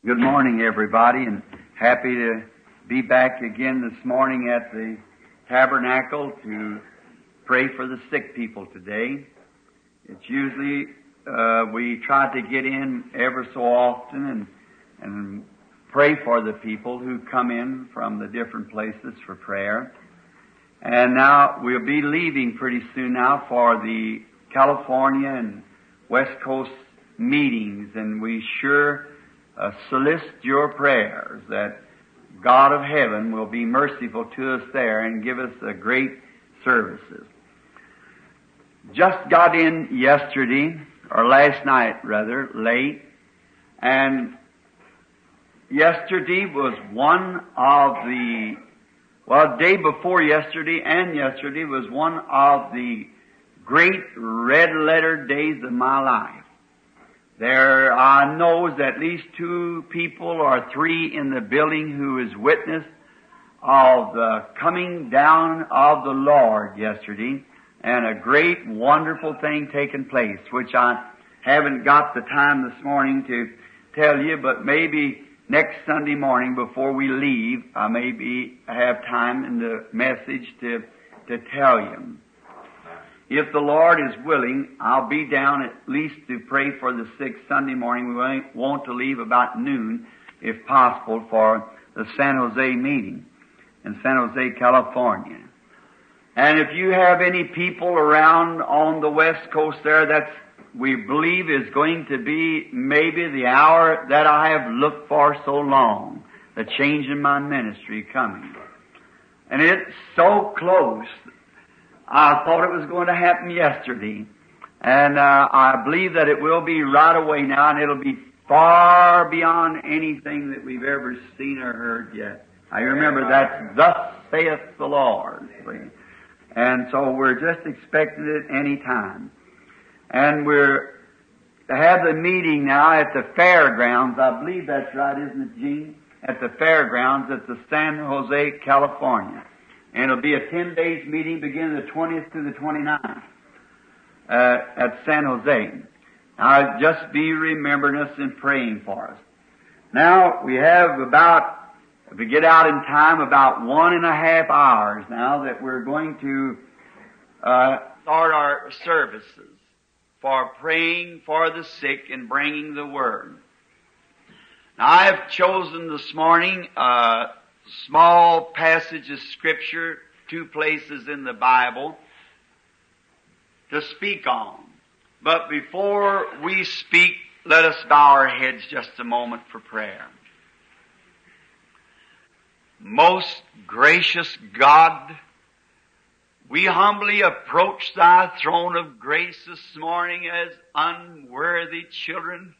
Good morning, everybody, and happy to be back again this morning at the tabernacle to pray for the sick people today. It's usually, we try to get in ever so often and pray for the people who come in from the different places for prayer. And now we'll be leaving pretty soon now for the California and West Coast meetings, and we sure solicit your prayers that God of heaven will be merciful to us there and give us a great services. Just got in yesterday, or last night rather, late, and yesterday was one of the, day before yesterday and yesterday was one of the great red letter days of my life. There I knows at least 2 people or 3 in the building who is witness of the coming down of the Lord yesterday, and a great wonderful thing taking place, which I haven't got the time this morning to tell you, but maybe next Sunday morning before we leave, I maybe have time in the message to tell you. If the Lord is willing, I'll be down at least to pray for the sick Sunday morning. We want to leave about noon, if possible, for the San Jose meeting in San Jose, California. And if you have any people around on the West Coast there, that's, we believe, is going to be maybe the hour that I have looked for so long, the change in my ministry coming. And it's so close. I thought it was going to happen yesterday, and I believe that it will be right away now, and it'll be far beyond anything that we've ever seen or heard yet. I remember that, thus saith the Lord. And so we're just expecting it any time. And we're to have the meeting now at the fairgrounds. I believe that's right, isn't it, Gene? At the fairgrounds at the San Jose, California. And it'll be a 10 days meeting beginning the 20th to the 29th at San Jose. Now, just be remembering us and praying for us. Now, we have about, if we get out in time, about 1.5 hours now that we're going to start our services for praying for the sick and bringing the Word. Now, I have chosen this morning small passage of Scripture, 2 places in the Bible, to speak on. But before we speak, let us bow our heads just a moment for prayer. Most gracious God, we humbly approach Thy throne of grace this morning as unworthy children,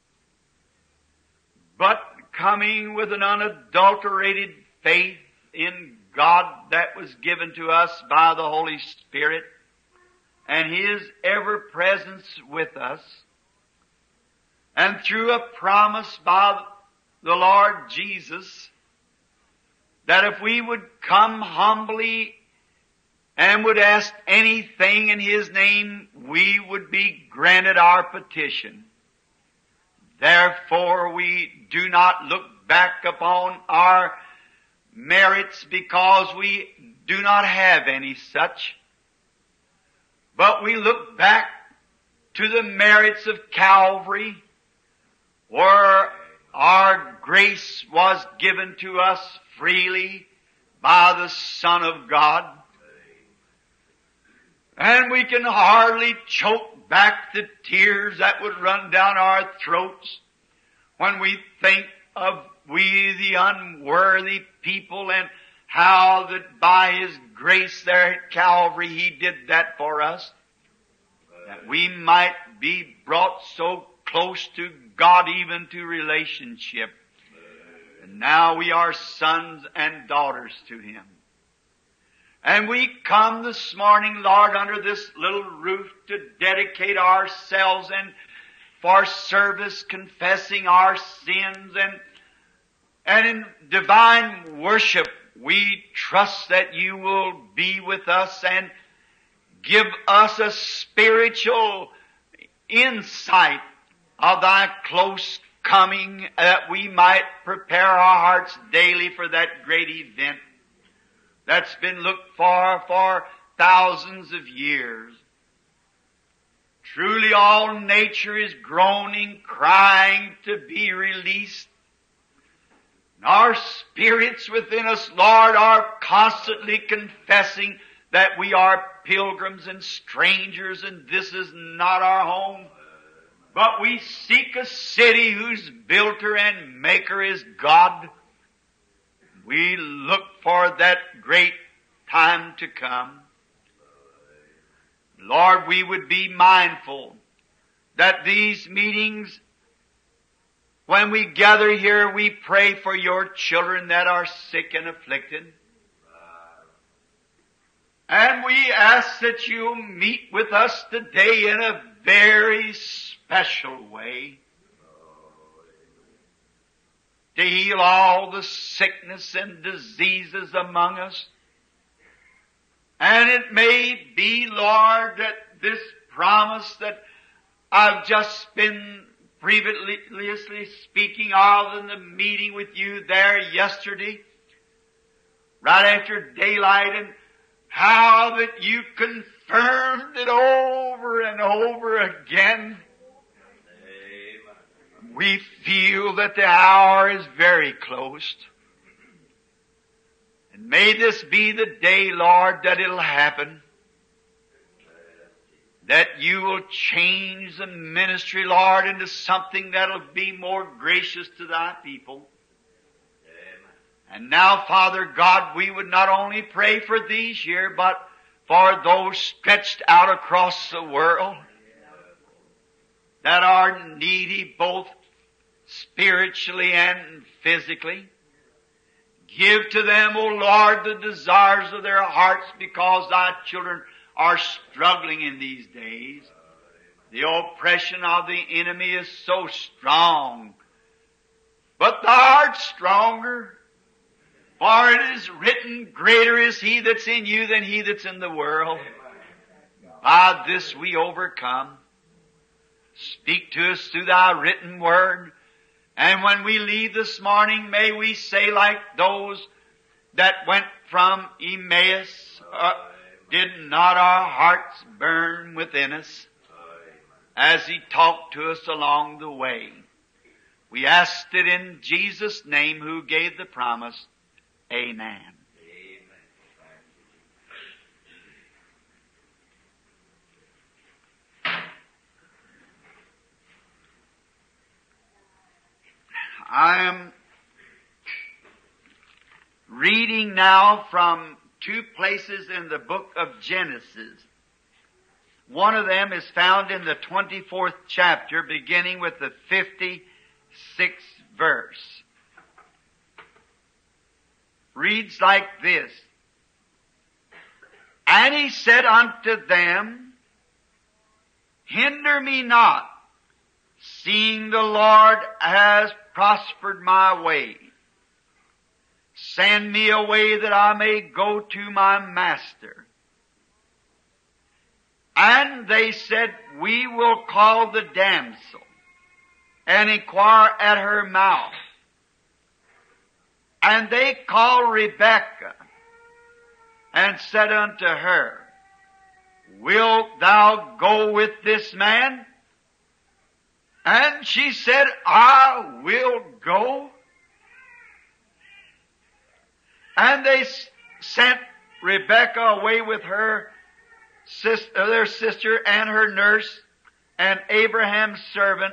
but coming with an unadulterated faith in God that was given to us by the Holy Spirit and His ever-presence with us, and through a promise by the Lord Jesus that if we would come humbly and would ask anything in His name, we would be granted our petition. Therefore, we do not look back upon our merits because we do not have any such, but we look back to the merits of Calvary, where our grace was given to us freely by the Son of God. And we can hardly choke back the tears that would run down our throats when we think of we the unworthy people and how that by His grace there at Calvary He did that for us, that we might be brought so close to God, even to relationship. And now we are sons and daughters to Him. And we come this morning, Lord, under this little roof to dedicate ourselves and for service, confessing our sins, and in divine worship, we trust that You will be with us and give us a spiritual insight of Thy close coming, that we might prepare our hearts daily for that great event that's been looked for thousands of years. Truly all nature is groaning, crying to be released. And our spirits within us, Lord, are constantly confessing that we are pilgrims and strangers and this is not our home. But we seek a city whose builder and maker is God. We look for that great time to come. Lord, we would be mindful that these meetings, when we gather here, we pray for your children that are sick and afflicted. And we ask that you meet with us today in a very special way to heal all the sickness and diseases among us. And it may be, Lord, that this promise that I've just been previously speaking of in the meeting with you there yesterday, right after daylight, and how that you confirmed it over and over again. We feel that the hour is very close. And may this be the day, Lord, that it'll happen. That you will change the ministry, Lord, into something that'll be more gracious to thy people. And now, Father God, we would not only pray for these here, but for those stretched out across the world that are needy both spiritually and physically. Give to them, O Lord, the desires of their hearts, because thy children are struggling in these days. The oppression of the enemy is so strong. But thou art stronger. For it is written, greater is he that's in you than he that's in the world. By this we overcome. Speak to us through thy written word. And when we leave this morning, may we say like those that went from Emmaus, did not our hearts burn within us as he talked to us along the way? We asked it in Jesus' name, who gave the promise. Amen. I am reading now from two places in the book of Genesis. One of them is found in the 24th chapter, beginning with the 56th verse. Reads like this. And he said unto them, hinder me not, seeing the Lord has prospered my way. Send me away that I may go to my master. And they said, we will call the damsel and inquire at her mouth. And they called Rebekah and said unto her, wilt thou go with this man? And she said, I will go. And they sent Rebekah away with her their sister and her nurse and Abraham's servant.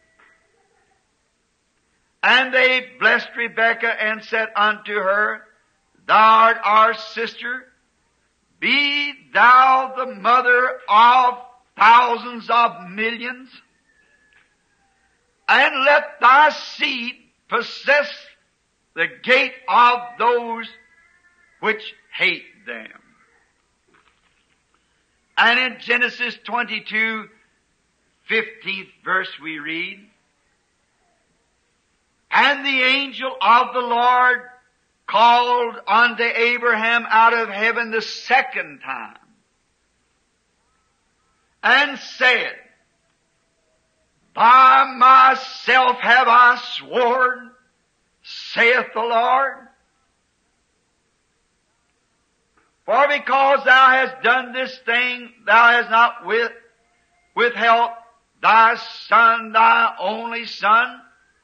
And they blessed Rebekah and said unto her, thou art our sister. Be thou the mother of thousands of millions. And let thy seed possess the gate of those which hate them. And in Genesis 22, 15th verse we read, and the angel of the Lord called unto Abraham out of heaven the second time, and said, By myself have I sworn, saith the Lord. For because thou hast done this thing, thou hast not withheld thy Son, thy only Son,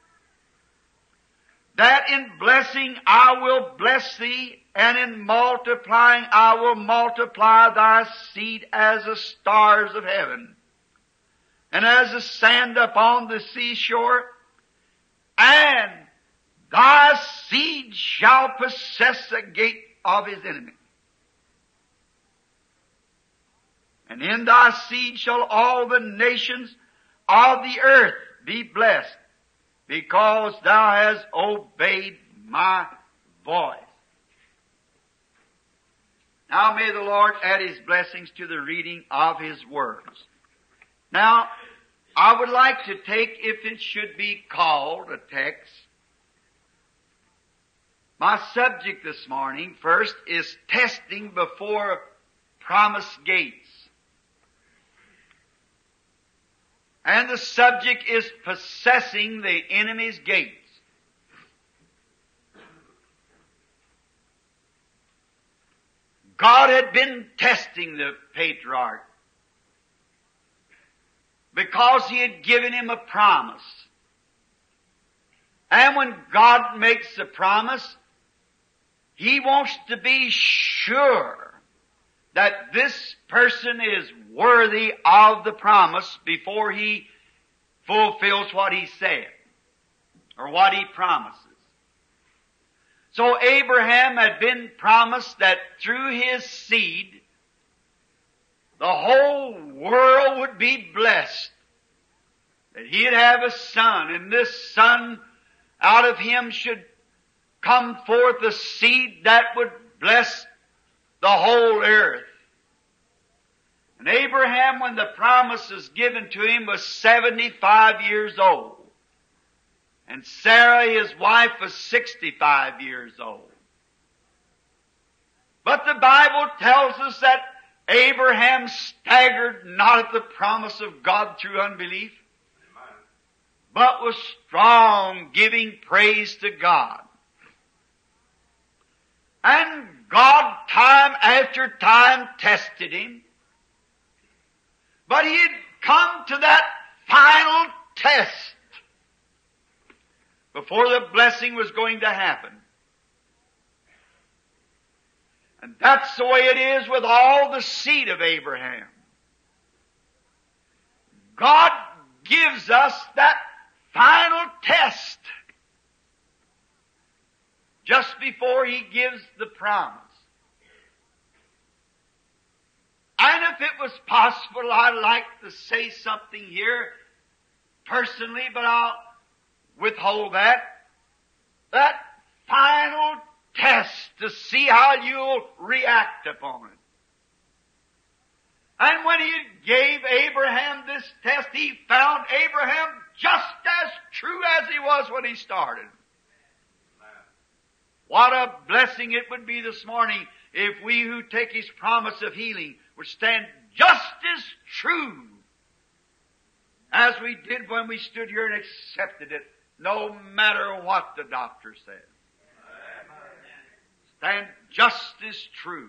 that in blessing I will bless thee, and in multiplying I will multiply thy seed as the stars of heaven, and as the sand upon the seashore, and thy seed shall possess the gate of his enemy. And in thy seed shall all the nations of the earth be blessed, because thou hast obeyed my voice. Now may the Lord add His blessings to the reading of His words. Now, I would like to take, if it should be called a text, my subject this morning first is testing before promised gates. And the subject is possessing the enemy's gates. God had been testing the patriarch because He had given him a promise. And when God makes a promise, He wants to be sure that this person is worthy of the promise before he fulfills what he said or what he promises. So Abraham had been promised that through his seed the whole world would be blessed, that he'd have a son, and this son, out of him should come forth a seed that would bless the whole earth. And Abraham, when the promise was given to him, was 75 years old. And Sarah, his wife, was 65 years old. But the Bible tells us that Abraham staggered not at the promise of God through unbelief, but was strong, giving praise to God. And God, time after time, tested him. But he had come to that final test before the blessing was going to happen. And that's the way it is with all the seed of Abraham. God gives us that final test just before He gives the promise. And if it was possible, I'd like to say something here personally, but I'll withhold that. That final test to see how you'll react upon it. And when He gave Abraham this test, He found Abraham just as true as he was when he started. What a blessing it would be this morning if we who take His promise of healing would stand just as true as we did when we stood here and accepted it, no matter what the doctor said. Stand just as true.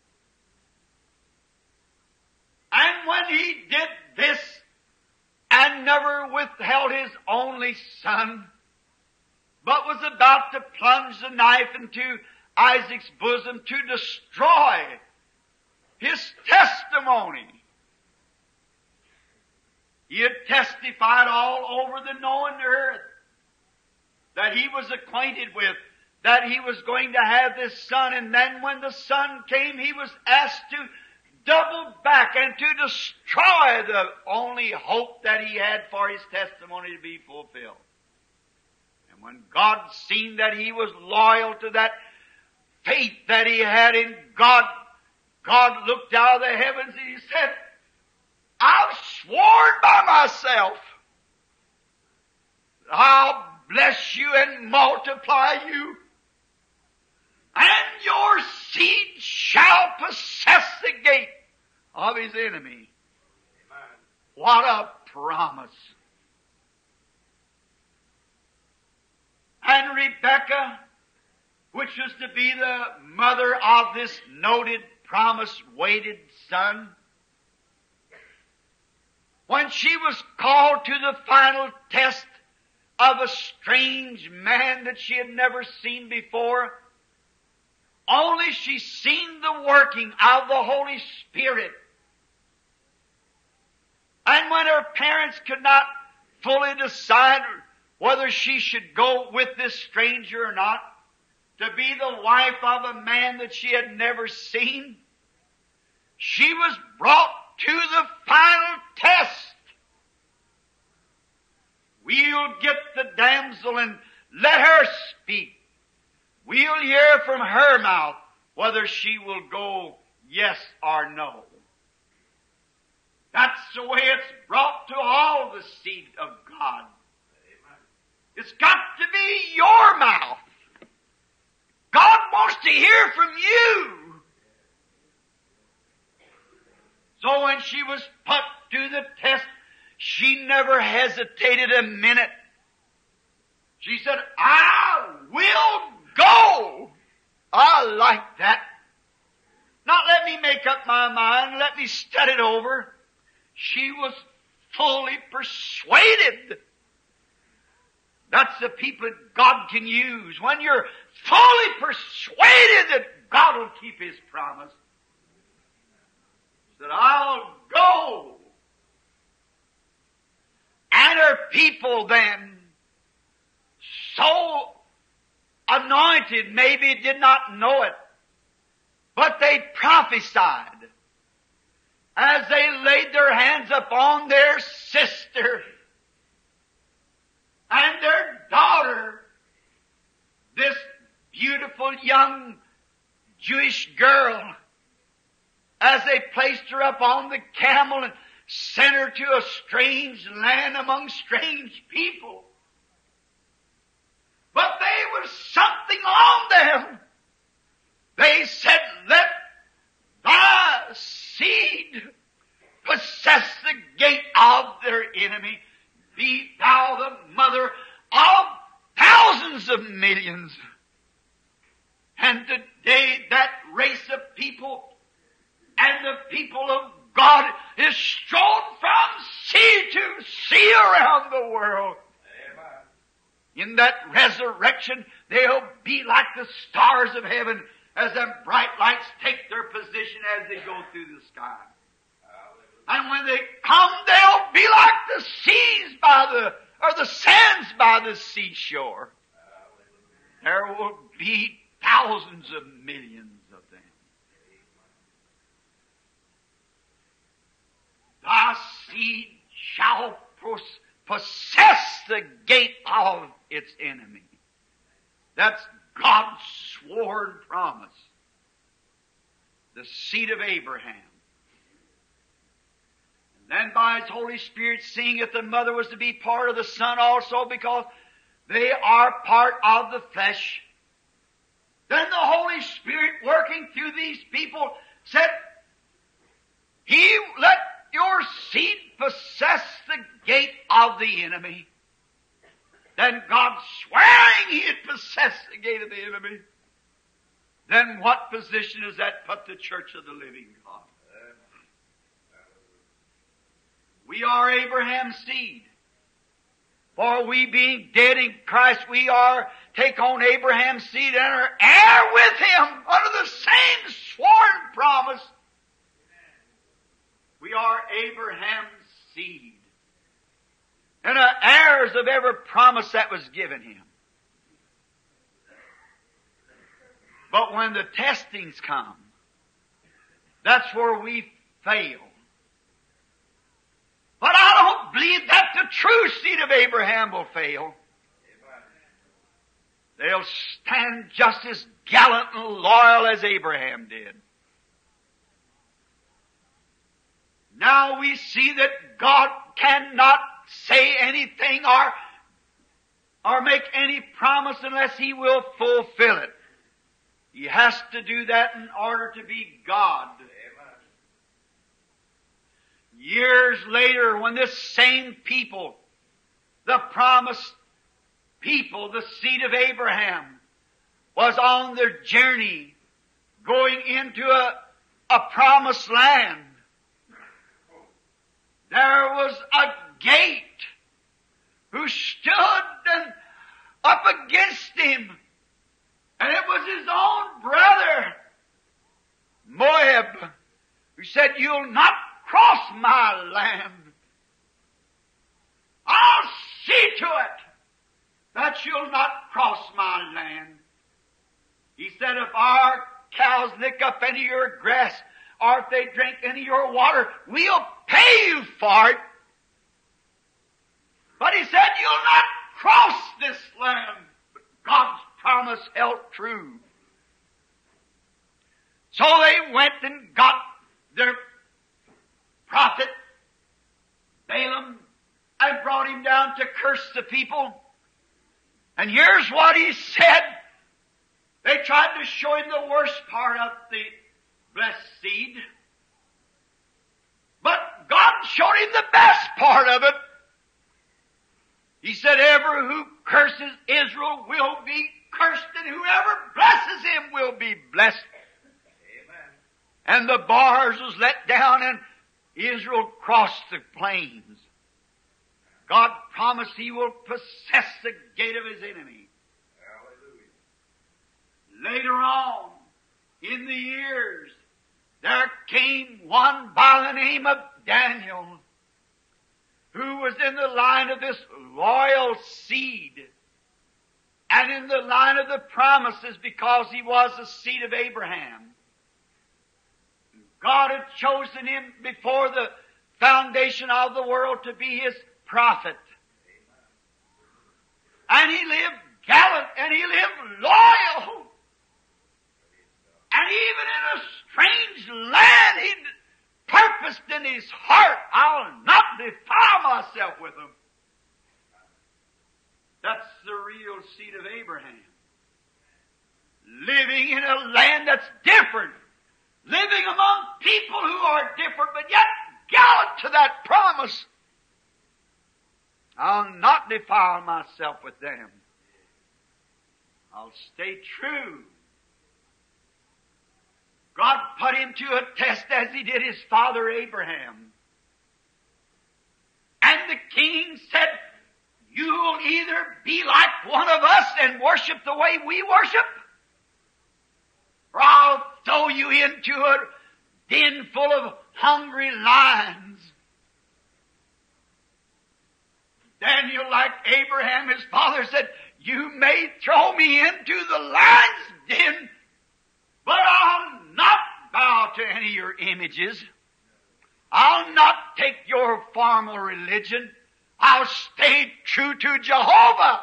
And when He did this and never withheld His only Son, but was about to plunge the knife into Isaac's bosom to destroy his testimony, He had testified all over the known earth that he was acquainted with, that he was going to have this son, and then when the son came, he was asked to double back and to destroy the only hope that he had for his testimony to be fulfilled. And when God seen that he was loyal to that faith that he had in God, God looked out of the heavens and He said, I've sworn by myself, I'll bless you and multiply you, and your seed shall possess the gate of his enemy. Amen. What a promise. Rebekah, which was to be the mother of this noted, promise-waited son, when she was called to the final test of a strange man that she had never seen before, only she seen the working of the Holy Spirit. And when her parents could not fully decide whether she should go with this stranger or not, to be the wife of a man that she had never seen, she was brought to the final test. We'll get the damsel and let her speak. We'll hear from her mouth whether she will go yes or no. That's the way it's brought to all the seed of God. It's got to be your mouth. God wants to hear from you. So when she was put to the test, she never hesitated a minute. She said, I will go. I like that. Not let me make up my mind. Let me study it over. She was fully persuaded. That's the people that God can use. When you're fully persuaded that God will keep His promise. That I'll go. And her people then, so anointed, maybe did not know it, but they prophesied as they laid their hands upon their sister and their daughter, this beautiful young Jewish girl, as they placed her up on the camel and sent her to a strange land among strange people. But there was something on them. They said, let thy seed possess the gate of their enemy. Be thou the mother of thousands of millions. And today that race of people and the people of God is strewn from sea to sea around the world. Amen. In that resurrection, they'll be like the stars of heaven as them bright lights take their position as they go through the sky. And when they come, they'll be like the seas or the sands by the seashore. There will be thousands of millions of them. Thy seed shall possess the gate of its enemy. That's God's sworn promise. The seed of Abraham. And then by His Holy Spirit, seeing that the mother was to be part of the Son also, because they are part of the flesh. Then the Holy Spirit, working through these people, said, He let your seed possess the gate of the enemy. Then God swearing He had possessed the gate of the enemy. Then what position does that put the church of the living God? We are Abraham's seed. For we being dead in Christ, we are take on Abraham's seed and are heir with Him under the same sworn promise. We are Abraham's seed and are heirs of every promise that was given him. But when the testings come, that's where we fail. But I don't believe that the true seed of Abraham will fail. They'll stand just as gallant and loyal as Abraham did. Now we see that God cannot say anything or make any promise unless He will fulfill it. He has to do that in order to be God. Years later, when this same people, the promise people, the seed of Abraham, was on their journey going into a promised land. There was a gate who stood up against him, and it was his own brother, Moab, who said, "You'll not cross my land. I'll see to it that you'll not cross my land." He said, "If our cows lick up any of your grass, or if they drink any of your water, we'll pay you for it." But he said, "You'll not cross this land." But God's promise held true. So they went and got their prophet, Balaam, and brought him down to curse the people. And here's what he said. They tried to show him the worst part of the blessed seed. But God showed him the best part of it. He said, "Ever who curses Israel will be cursed, and whoever blesses him will be blessed." Amen. And the bars was let down, and Israel crossed the plains. God promised He will possess the gate of His enemy. Hallelujah. Later on, in the years, there came one by the name of Daniel, who was in the line of this loyal seed, and in the line of the promises, because he was the seed of Abraham. God had chosen him before the foundation of the world to be His prophet. And he lived gallant, and he lived loyal. And even in a strange land, he purposed in his heart, "I'll not defile myself with them." That's the real seed of Abraham. Living in a land that's different. Living among people who are different, but yet gallant to that promise. "I'll not defile myself with them. I'll stay true." God put him to a test as He did his father Abraham. And the king said, "You'll either be like one of us and worship the way we worship, or I'll throw you into a den full of hungry lions." Daniel, like Abraham, his father, said, "You may throw me into the lion's den, but I'll not bow to any of your images. I'll not take your formal religion. I'll stay true to Jehovah."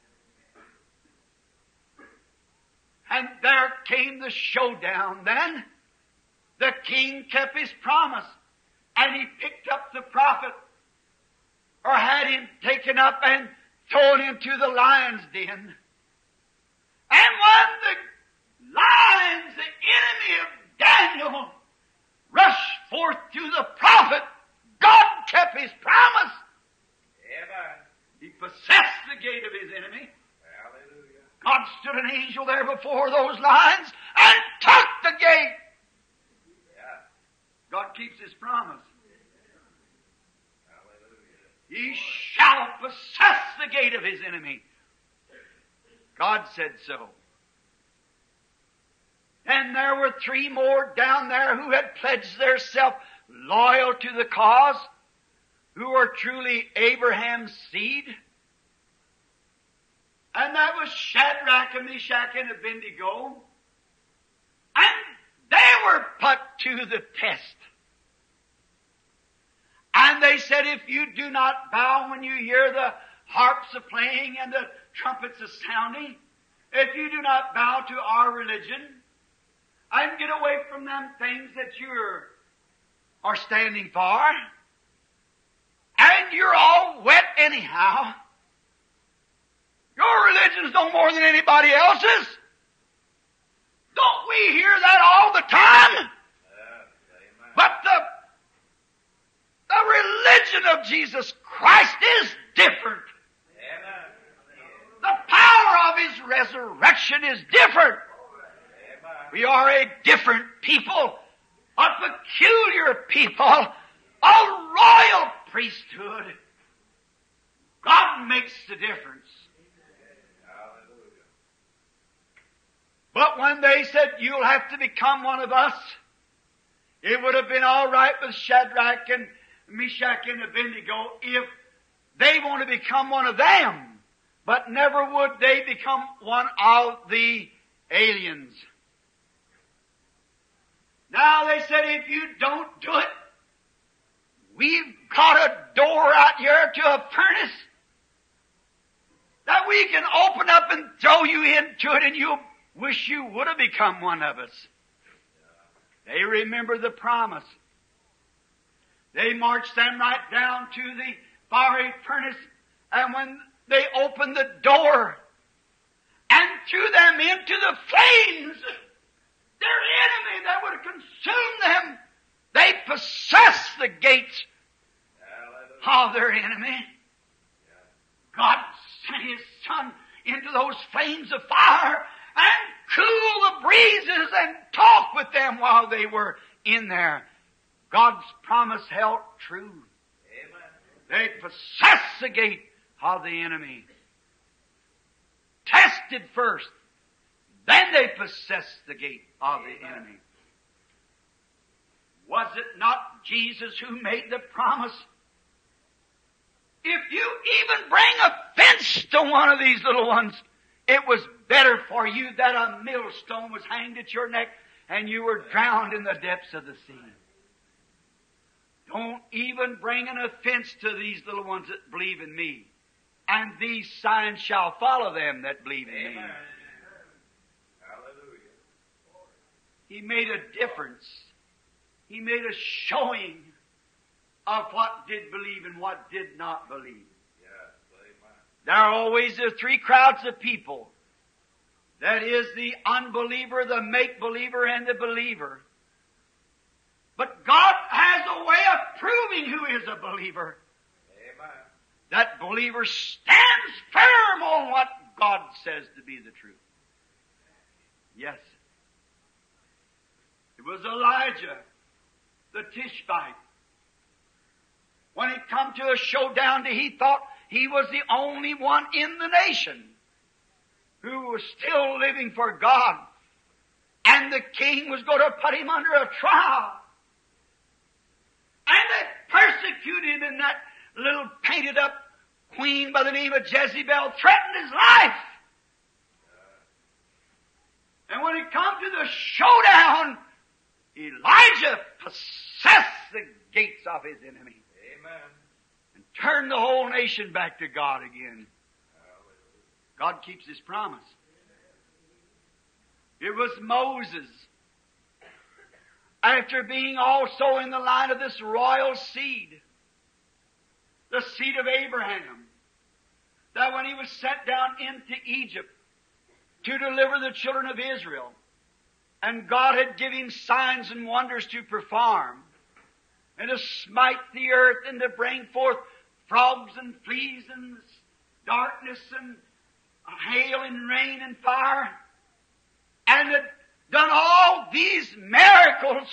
And there came the showdown then. The king kept his promise, and he picked up the prophet, or had him taken up and thrown into the lion's den. And when the lions, the enemy of Daniel, rushed forth to the prophet, God kept His promise. Amen. He possessed the gate of His enemy. Hallelujah. God stood an angel there before those lions and took the gate. Yeah. God keeps His promise. Hallelujah. He shall possess the gate of His enemy. God said so. And there were 3 more down there who had pledged themselves loyal to the cause, who were truly Abraham's seed. And that was Shadrach and Meshach and Abednego. And they were put to the test. And they said, "If you do not bow when you hear the harps a playing and the trumpets a sounding, if you do not bow to our religion, and get away from them things that you are standing for, and you're all wet anyhow. Your religion's no more than anybody else's. Don't we hear that all the time? But the religion of Jesus Christ is different. The power of His resurrection is different. We are a different people, a peculiar people, a royal priesthood. God makes the difference. But when they said, you'll have to become one of us, it would have been all right with Shadrach and Meshach and Abednego if they want to become one of them. But never would they become one of the aliens. Now they said, if you don't do it, we've got a door out here to a furnace that we can open up and throw you into it, and you'll wish you would have become one of us. They remember the promise. They marched them right down to the fiery furnace, and when they opened the door and threw them into the flames, their enemy that would have consumed them, they possessed the gates of their enemy. God sent His Son into those flames of fire and cool the breezes and talk with them while they were in there. God's promise held true. They possessed the gate of the enemy. Tested first, then they possessed the gate of the enemy. Was it not Jesus who made the promise? If you even bring offense to one of these little ones, it was better for you that a millstone was hanged at your neck and you were drowned in the depths of the sea. Don't even bring an offense to these little ones that believe in me. And these signs shall follow them that believe in me. Hallelujah. He made a difference. He made a showing of what did believe and what did not believe. There are always the three crowds of people. That is the unbeliever, the make-believer, and the believer. But God has a way of proving who is a believer. Amen. That believer stands firm on what God says to be the truth. Yes. It was Elijah, the Tishbite. When it come to a showdown, he thought he was the only one in the nation who was still living for God. And the king was going to put him under a trial. And they persecuted him, and that little painted up queen by the name of Jezebel threatened his life. And when it come to the showdown, Elijah possessed the gates of his enemy. Amen. And turned the whole nation back to God again. God keeps His promise. It was Moses, after being also in the line of this royal seed, the seed of Abraham, that when he was sent down into Egypt to deliver the children of Israel, and God had given him signs and wonders to perform, and to smite the earth, and to bring forth frogs and fleas and darkness and hail and rain and fire, and had done all these miracles.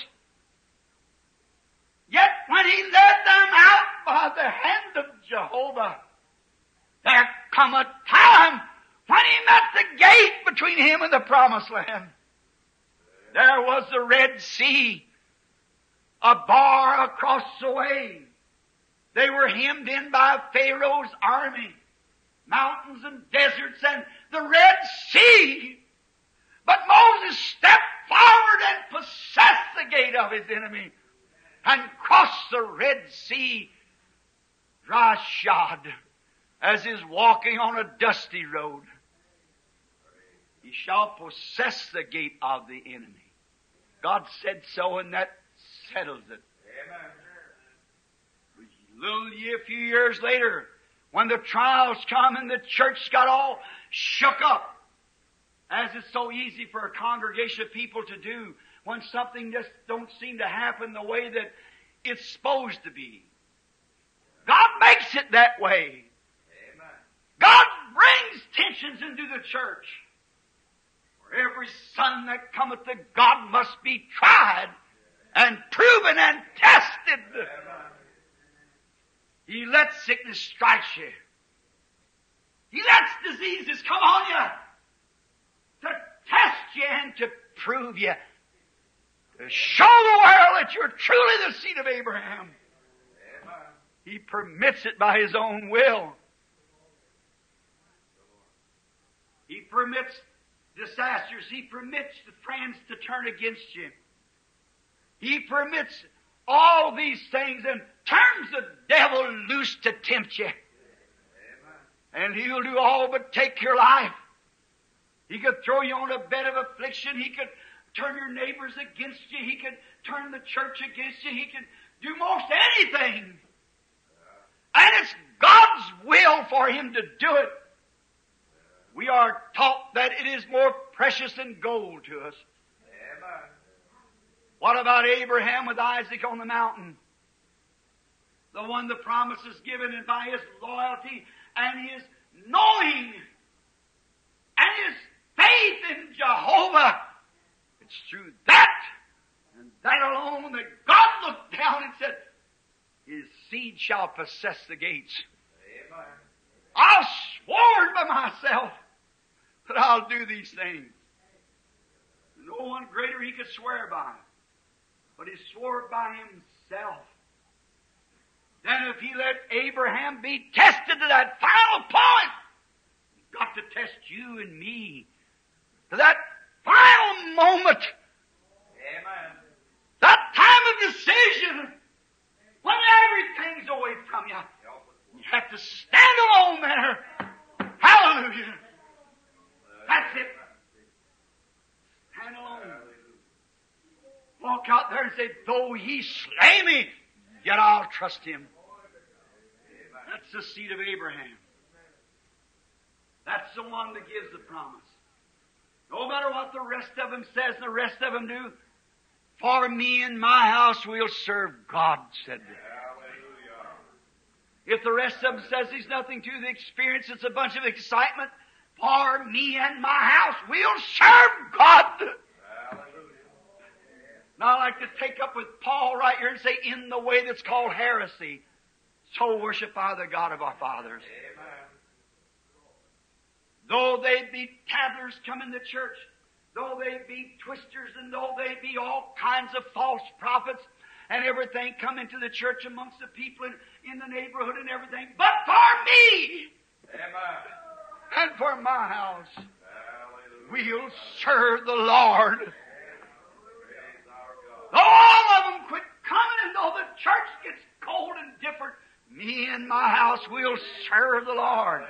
Yet when He led them out by the hand of Jehovah, there come a time when He met the gate between him and the promised land. There was the Red Sea, a bar across the way. They were hemmed in by Pharaoh's army, mountains and deserts and the Red Sea. But Moses stepped forward and possessed the gate of his enemy and crossed the Red Sea dry shod as is walking on a dusty road. He shall possess the gate of the enemy. God said so, and that settles it. A few years later, when the trials come and the church got all shook up, as it's so easy for a congregation of people to do when something just don't seem to happen the way that it's supposed to be. God makes it that way. Amen. God brings extensions into the church. For every son that cometh to God must be tried and proven and tested. He lets sickness strike you. He lets diseases come on you to test you and to prove you, to show the world that you're truly the seed of Abraham. He permits it by His own will. He permits disasters. He permits the friends to turn against you. He permits all these things and turns the devil loose to tempt you. And he'll do all but take your life. He could throw you on a bed of affliction. He could turn your neighbors against you. He could turn the church against you. He could do most anything. And it's God's will for Him to do it. We are taught that it is more precious than gold to us. What about Abraham with Isaac on the mountain? The one the promise is given, and by his loyalty and his knowing and his faith in Jehovah, it's through that and that alone that God looked down and said, His seed shall possess the gates. Amen. I've sworn by myself that I'll do these things. No one greater He could swear by. But He swore by Himself. Then if He let Abraham be tested to that final point, He's got to test you and me to that final moment. Amen. That time of decision when everything's away from you. You have to stand alone there. Hallelujah. That's it. Stand alone. Walk out there and say, though He slay me, yet I'll trust Him. That's the seed of Abraham. That's the one that gives the promise. No matter what the rest of them says and the rest of them do, for me and my house we'll serve God, said they. If the rest of them says there's nothing to the experience, it's a bunch of excitement, for me and my house we'll serve God. Now I'd like to take up with Paul right here and say, in the way that's called heresy, so worship I the God of our fathers. Amen. Though they be tattlers come in the church, though they be twisters, and though they be all kinds of false prophets, and everything come into the church amongst the people in the neighborhood and everything, but for me, amen, and for my house, hallelujah, we'll serve the Lord. Though all of them quit coming, and though the church gets cold and different, me and my house will serve the Lord.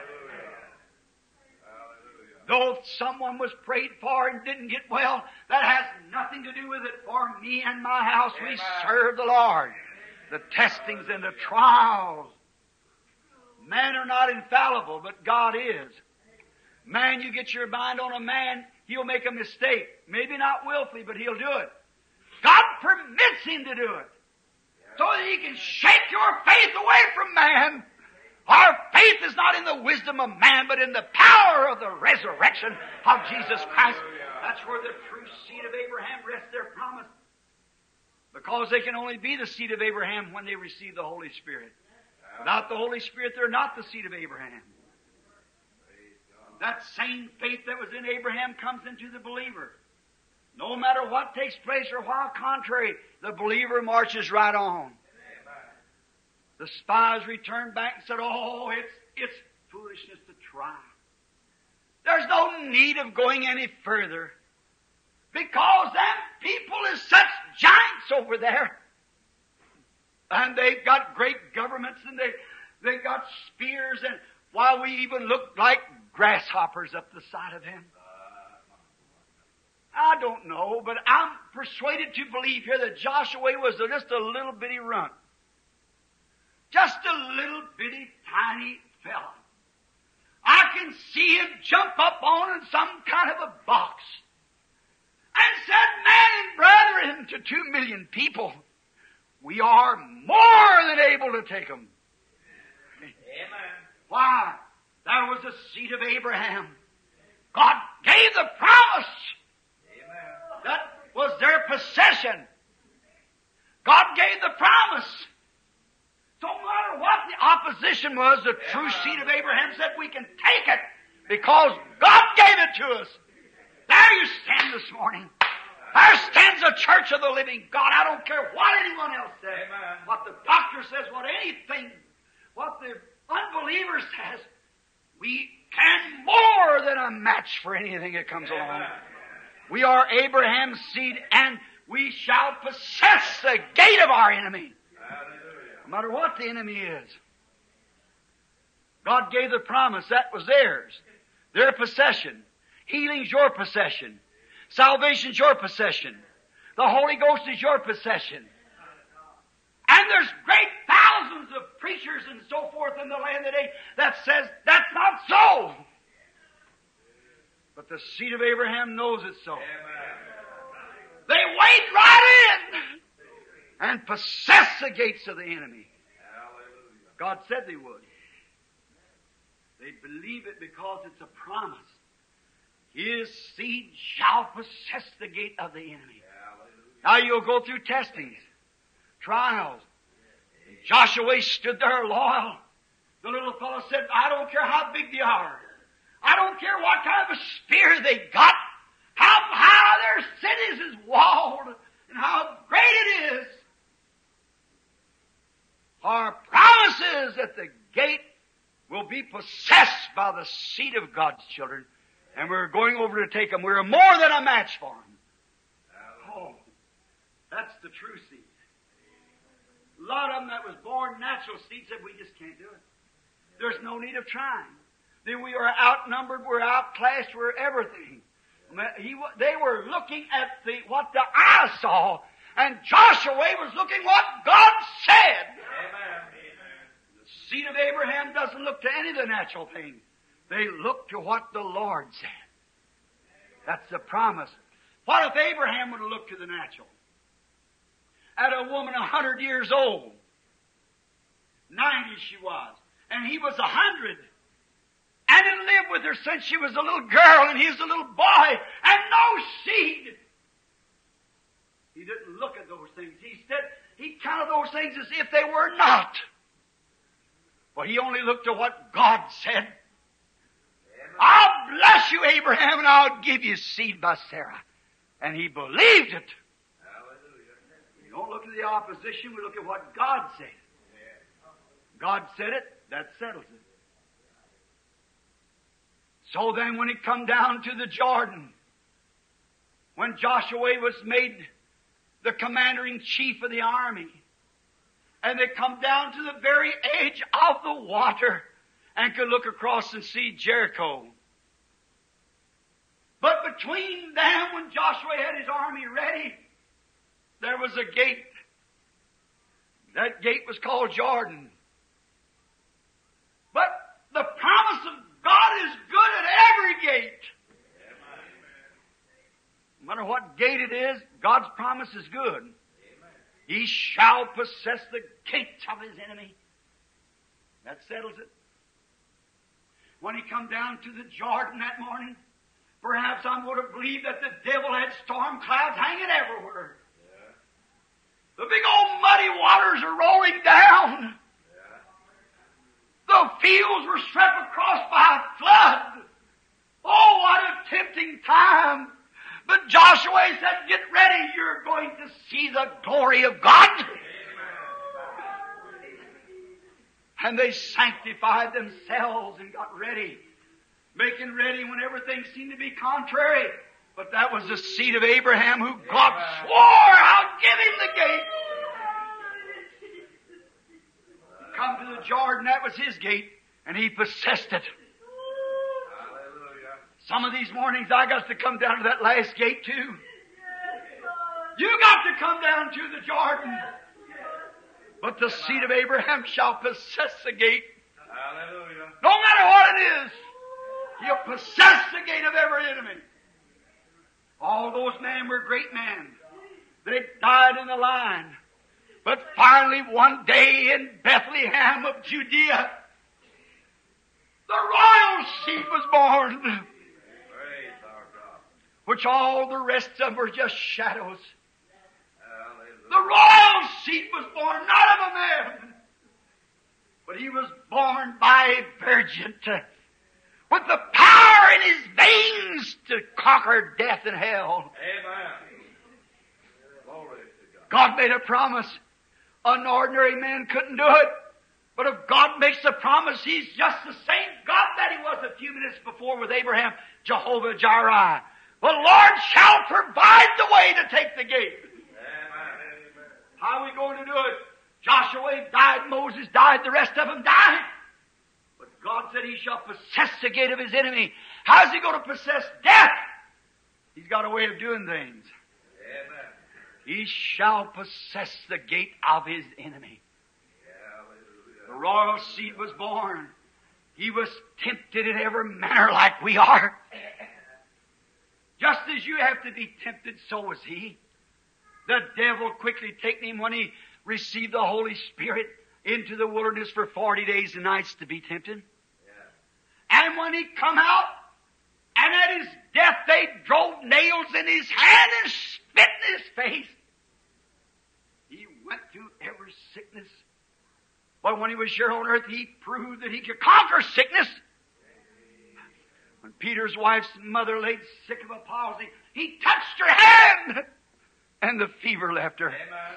Though someone was prayed for and didn't get well, that has nothing to do with it. For me and my house, we serve the Lord. The testings and the trials. Men are not infallible, but God is. Man, you get your mind on a man, he'll make a mistake. Maybe not willfully, but he'll do it. God permits him to do it, so that He can shake your faith away from man. Our faith is not in the wisdom of man, but in the power of the resurrection of Jesus Christ. That's where the true seed of Abraham rests their promise. Because they can only be the seed of Abraham when they receive the Holy Spirit. Without the Holy Spirit, they're not the seed of Abraham. That same faith that was in Abraham comes into the believer. No matter what takes place or while contrary, the believer marches right on. The spies returned back and said, oh, it's foolishness to try. There's no need of going any further, because them people is such giants over there. And they've got great governments, and they got spears, and while we even look like grasshoppers up the side of them. I don't know, but I'm persuaded to believe here that Joshua was just a little bitty runt. Just a little bitty tiny fella. I can see him jump up on some kind of a box and said, man and brethren, to 2 million people, we are more than able to take them. Amen. Why? There was the seed of Abraham. God gave the promise. Amen. That was their possession. God gave the promise. So no matter what the opposition was, the true seed of Abraham said, we can take it because God gave it to us. There you stand this morning. There stands the church of the living God. I don't care what anyone else says, what the doctor says, what anything, what the unbeliever says. We can more than a match for anything that comes along. We are Abraham's seed, and we shall possess the gate of our enemy. No matter what the enemy is. God gave the promise. That was theirs. Their possession. Healing's your possession. Salvation's your possession. The Holy Ghost is your possession. And there's great thousands of preachers and so forth in the land today that says that's not so. But the seed of Abraham knows it's so. They wade right in and possess the gates of the enemy. God said they would. They believe it because it's a promise. His seed shall possess the gate of the enemy. Now you'll go through testings, trials. And Joshua stood there loyal. The little fellow said, I don't care how big they are. I don't care what kind of a spear they got. How their cities is walled. And how great it is. Our promise is that the gate will be possessed by the seed of God's children. And we're going over to take them. We're more than a match for them. Oh, that's the true seed. A lot of them that was born natural seed said, we just can't do it. There's no need of trying. Then we are outnumbered, we're outclassed, we're everything. They were looking at what the eye saw, and Joshua was looking what God said. Amen. The seed of Abraham doesn't look to any of the natural things. They look to what the Lord said. That's the promise. What if Abraham would have looked to the natural? At a woman 100 years old, 90 she was, and he was 100, and had lived with her since she was a little girl, and he's a little boy, and no seed. He didn't look at those things. He counted those things as if they were not. But he only looked to what God said. I'll bless you, Abraham, and I'll give you seed by Sarah. And he believed it. Hallelujah. We don't look at the opposition, we look at what God said. God said it, that settles it. So then when it come down to the Jordan, when Joshua was made the commander-in-chief of the army, and they come down to the very edge of the water, and could look across and see Jericho. But between them, when Joshua had his army ready, there was a gate. That gate was called Jordan. But the promise of God is good at every gate. No matter what gate it is, God's promise is good. He shall possess the gates of his enemy. That settles it. When he come down to the Jordan that morning, perhaps I would have believed that the devil had storm clouds hanging everywhere. Yeah. The big old muddy waters are rolling down. Yeah. The fields were swept across by a flood. Oh, what a tempting time. But Joshua said, get ready, you're going to see the glory of God. And they sanctified themselves and got ready. Making ready when everything seemed to be contrary. But that was the seed of Abraham who God swore, I'll give him the gate. Come to the Jordan, that was his gate, and he possessed it. Some of these mornings I got to come down to that last gate too. You got to come down to the Jordan. But the seed of Abraham shall possess the gate. Hallelujah. No matter what it is, he'll possess the gate of every enemy. All those men were great men. They died in the line. But finally one day in Bethlehem of Judea, The royal seed was born. Which all the rest of them were just shadows. The royal seed was born not of a man, but he was born by a virgin with the power in his veins to conquer death and hell. Amen. God made a promise. An ordinary man couldn't do it. But if God makes a promise, He's just the same God that He was a few minutes before with Abraham, Jehovah Jireh. The Lord shall provide the way to take the gate. Amen. How are we going to do it? Joshua died, Moses died, the rest of them died. But God said He shall possess the gate of His enemy. How's He going to possess death? He's got a way of doing things. Amen. He shall possess the gate of His enemy. The royal seed was born. He was tempted in every manner like we are. Just as you have to be tempted, so was He. The devil quickly taking Him when He received the Holy Spirit into the wilderness for 40 days and nights to be tempted. Yeah. And when He come out, and at His death they drove nails in His hand and spit in His face. He went through every sickness. But when He was here on earth, He proved that He could conquer sickness. When Peter's wife's mother laid sick of a palsy, He touched her hand, and the fever left her. Amen.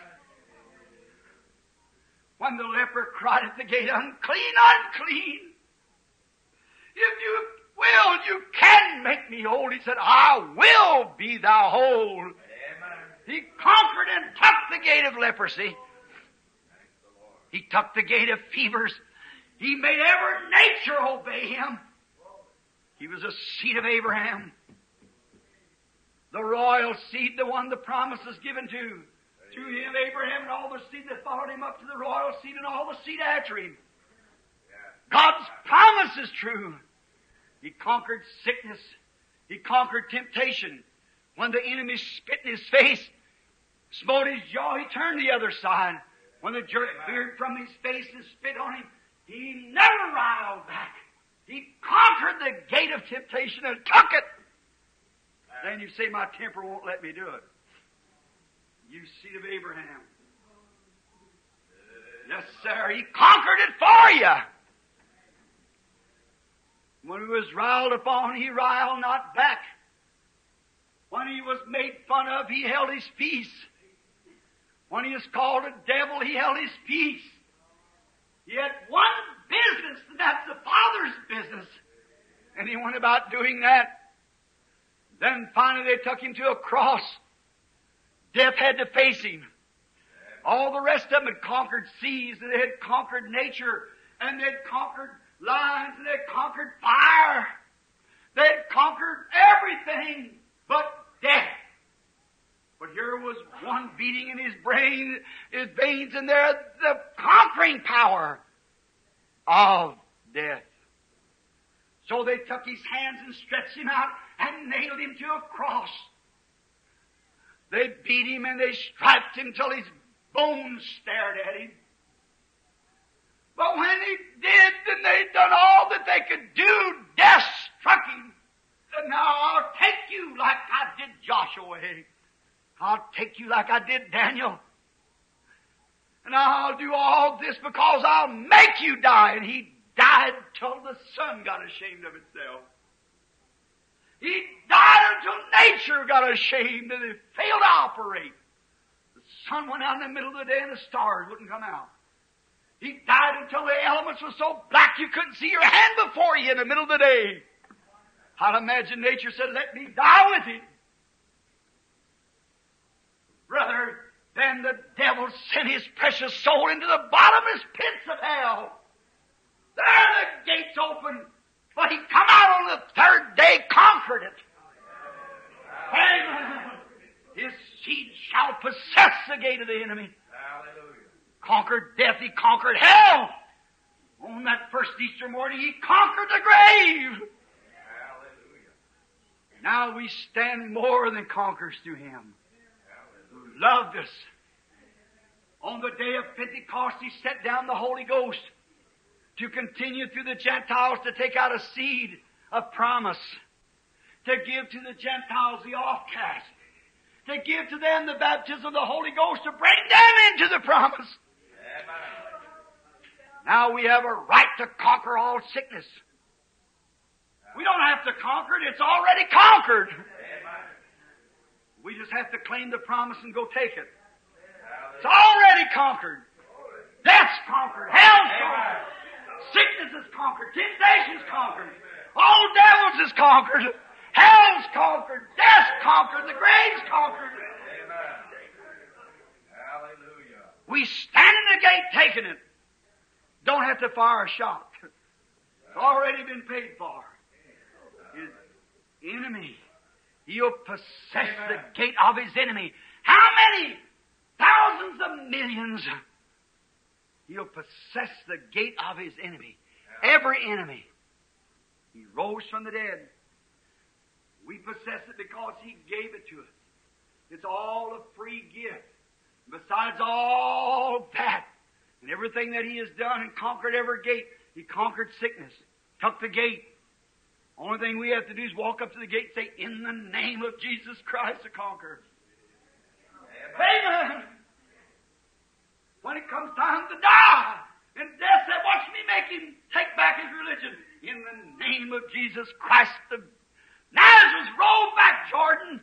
When the leper cried at the gate, unclean, unclean. If you will, you can make me whole. He said, I will be thou whole. Amen. He conquered and took the gate of leprosy. He took the gate of fevers. He made every nature obey Him. He was a seed of Abraham. The royal seed, the one the promise is given to. To him, Abraham, and all the seed that followed him up to the royal seed and all the seed after him. God's promise is true. He conquered sickness. He conquered temptation. When the enemy spit in his face, smote his jaw, he turned the other side. When the jerk veered from his face and spit on him, he never riled back. He conquered the gate of temptation and took it. Then you say, my temper won't let me do it. You seed of Abraham. Yes, sir. He conquered it for you. When he was riled upon, He riled not back. When he was made fun of, He held His peace. When he was called a devil, He held His peace. He had one business, and that's the Father's business. And He went about doing that. Then finally they took Him to a cross. Death had to face Him. All the rest of them had conquered seas, and they had conquered nature, and they had conquered lions, and they had conquered fire. They had conquered everything but death. But here was one beating in his brain, his veins, and there the conquering power of death. So they took His hands and stretched Him out and nailed Him to a cross. They beat Him and they striped Him till his bones stared at Him. But when He did, and they'd done all that they could do, death struck Him. Said, now I'll take you like I did Joshua. I'll take you like I did Daniel. And I'll do all this because I'll make you die. And He died till the sun got ashamed of itself. He died until nature got ashamed and it failed to operate. The sun went out in the middle of the day and the stars wouldn't come out. He died until the elements were so black you couldn't see your hand before you in the middle of the day. I'd imagine nature said, let me die with Him. Brother, then the devil sent his precious soul into the bottomless pits of hell. There the gates opened, but he come out on the third day, conquered it. Amen. His seed shall possess the gate of the enemy. Hallelujah. Conquered death, he conquered hell. On that first Easter morning, he conquered the grave. Hallelujah. Now we stand more than conquerors through Him, who loved us. On the day of Pentecost, He sent down the Holy Ghost. to continue through the Gentiles to take out a seed of promise, to give to the Gentiles the offcast, to give to them the baptism of the Holy Ghost, to bring them into the promise. Now we have a right to conquer all sickness. We don't have to conquer it. It's already conquered. We just have to claim the promise and go take it. It's already conquered. Death's conquered. Hell's conquered. Sickness is conquered. Temptation's conquered. All devils is conquered. Hell's conquered. Death's conquered. The grave's conquered. Hallelujah. We stand in the gate taking it. Don't have to fire a shot. It's already been paid for. His enemy. He'll possess the gate of his enemy. How many? Thousands of millions. He'll possess the gate of his enemy. Every enemy. He rose from the dead. We possess it because he gave it to us. It's all a free gift. Besides all that, and everything that he has done and conquered every gate, he conquered sickness, took the gate. Only thing we have to do is walk up to the gate and say, in the name of Jesus Christ, the conqueror. Amen. When it comes time to die, and death said, watch me make him take back his religion. In the name of Jesus Christ, the Nazareth, roll back, Jordan.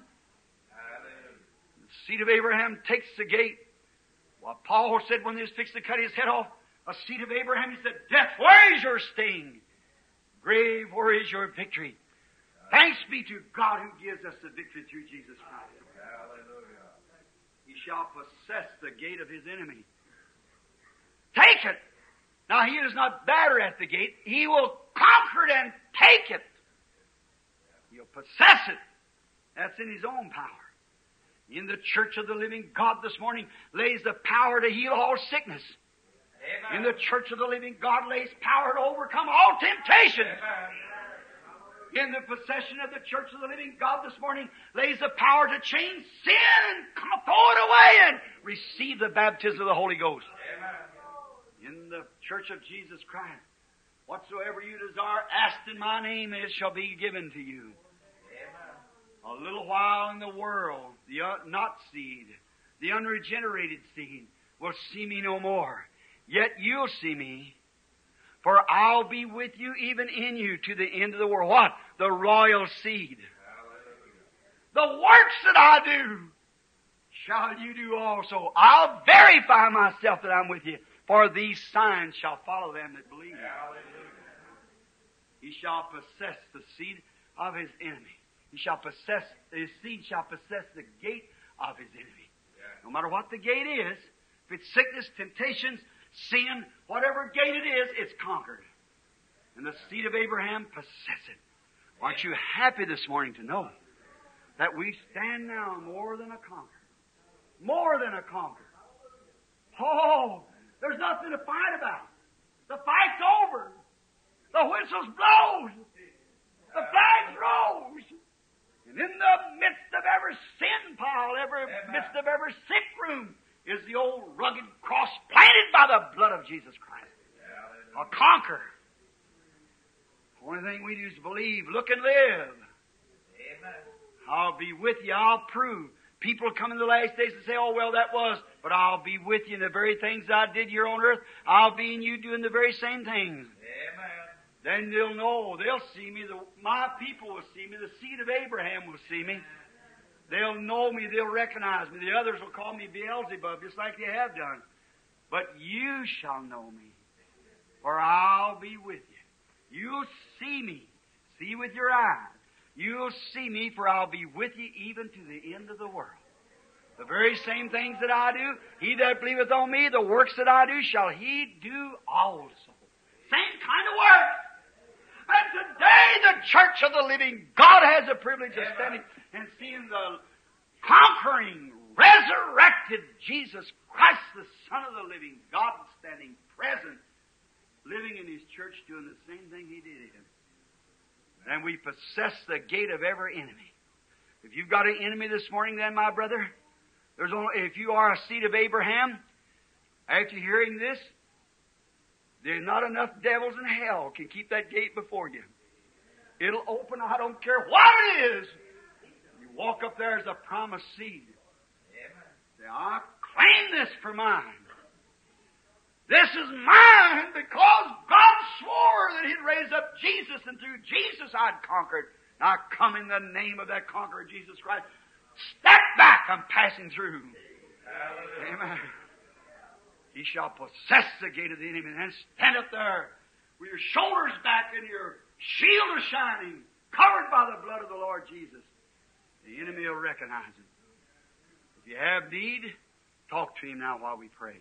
The seed of Abraham takes the gate. Well, Paul said when he was fixed to cut his head off, a seed of Abraham, he said, death, where is your sting? Grave, where is your victory? Thanks be to God who gives us the victory through Jesus Christ. Hallelujah. He shall possess the gate of his enemy. Take it. Now he does not batter at the gate. He will conquer it and take it. He'll possess it. That's in his own power. In the church of the living God this morning lays the power to heal all sickness. Amen. In the church of the living God lays power to overcome all temptation. Amen. In the possession of the church of the living God this morning lays the power to change sin and throw it away and receive the baptism of the Holy Ghost. Amen. In the church of Jesus Christ, whatsoever you desire, asked in my name, it shall be given to you. Amen. A little while in the world, the not seed, the unregenerated seed, will see me no more. Yet you'll see me, for I'll be with you, even in you, to the end of the world. What? The royal seed. Hallelujah. The works that I do, shall you do also. I'll verify myself that I'm with you, for these signs shall follow them that believe. Hallelujah. He shall possess the seed of his enemy. His seed shall possess the gate of his enemy. Yeah. No matter what the gate is, if it's sickness, temptations, sin, whatever gate it is, it's conquered. And the seed of Abraham possess it. Aren't you happy this morning to know that we stand now more than a conqueror? More than a conqueror. Oh, there's nothing to fight about. The fight's over. The whistle's blown. The flag's rose. And in the midst of every sin pile, midst of every sick room, is the old rugged cross planted by the blood of Jesus Christ. A conqueror. The only thing we do is believe, look and live. Amen. I'll be with you, I'll prove. People come in the last days and say, oh, well, that was, but I'll be with you in the very things I did here on earth. I'll be in you doing the very same things. Amen. Then they'll know, they'll see me, my people will see me, the seed of Abraham will see me. They'll know me, they'll recognize me. The others will call me Beelzebub, just like they have done. But you shall know me, for I'll be with you. You'll see me, see with your eyes. You'll see me, for I'll be with you even to the end of the world. The very same things that I do, he that believeth on me, the works that I do, shall he do also. Same kind of work. And today the church of the living God has the privilege of standing and seeing the conquering, resurrected Jesus Christ, the Son of the living God, standing present, living in His church, doing the same thing He did in. And we possess the gate of every enemy. If you've got an enemy this morning, then, my brother, if you are a seed of Abraham, after hearing this, There's not enough devils in hell can keep that gate before you. It'll open, I don't care what it is. You walk up there as a promised seed. Say, I claim this for mine. This is mine because God swore that He'd raise up Jesus, and through Jesus I'd conquered. Now I come in the name of that conqueror, Jesus Christ. Step back, I'm passing through. Amen. Ye shall possess the gate of the enemy, and then stand up there with your shoulders back and your shield is shining, covered by the blood of the Lord Jesus. The enemy will recognize Him. If you have need, talk to Him now while we pray.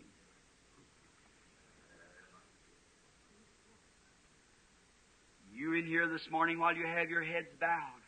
You in here this morning while you have your heads bowed.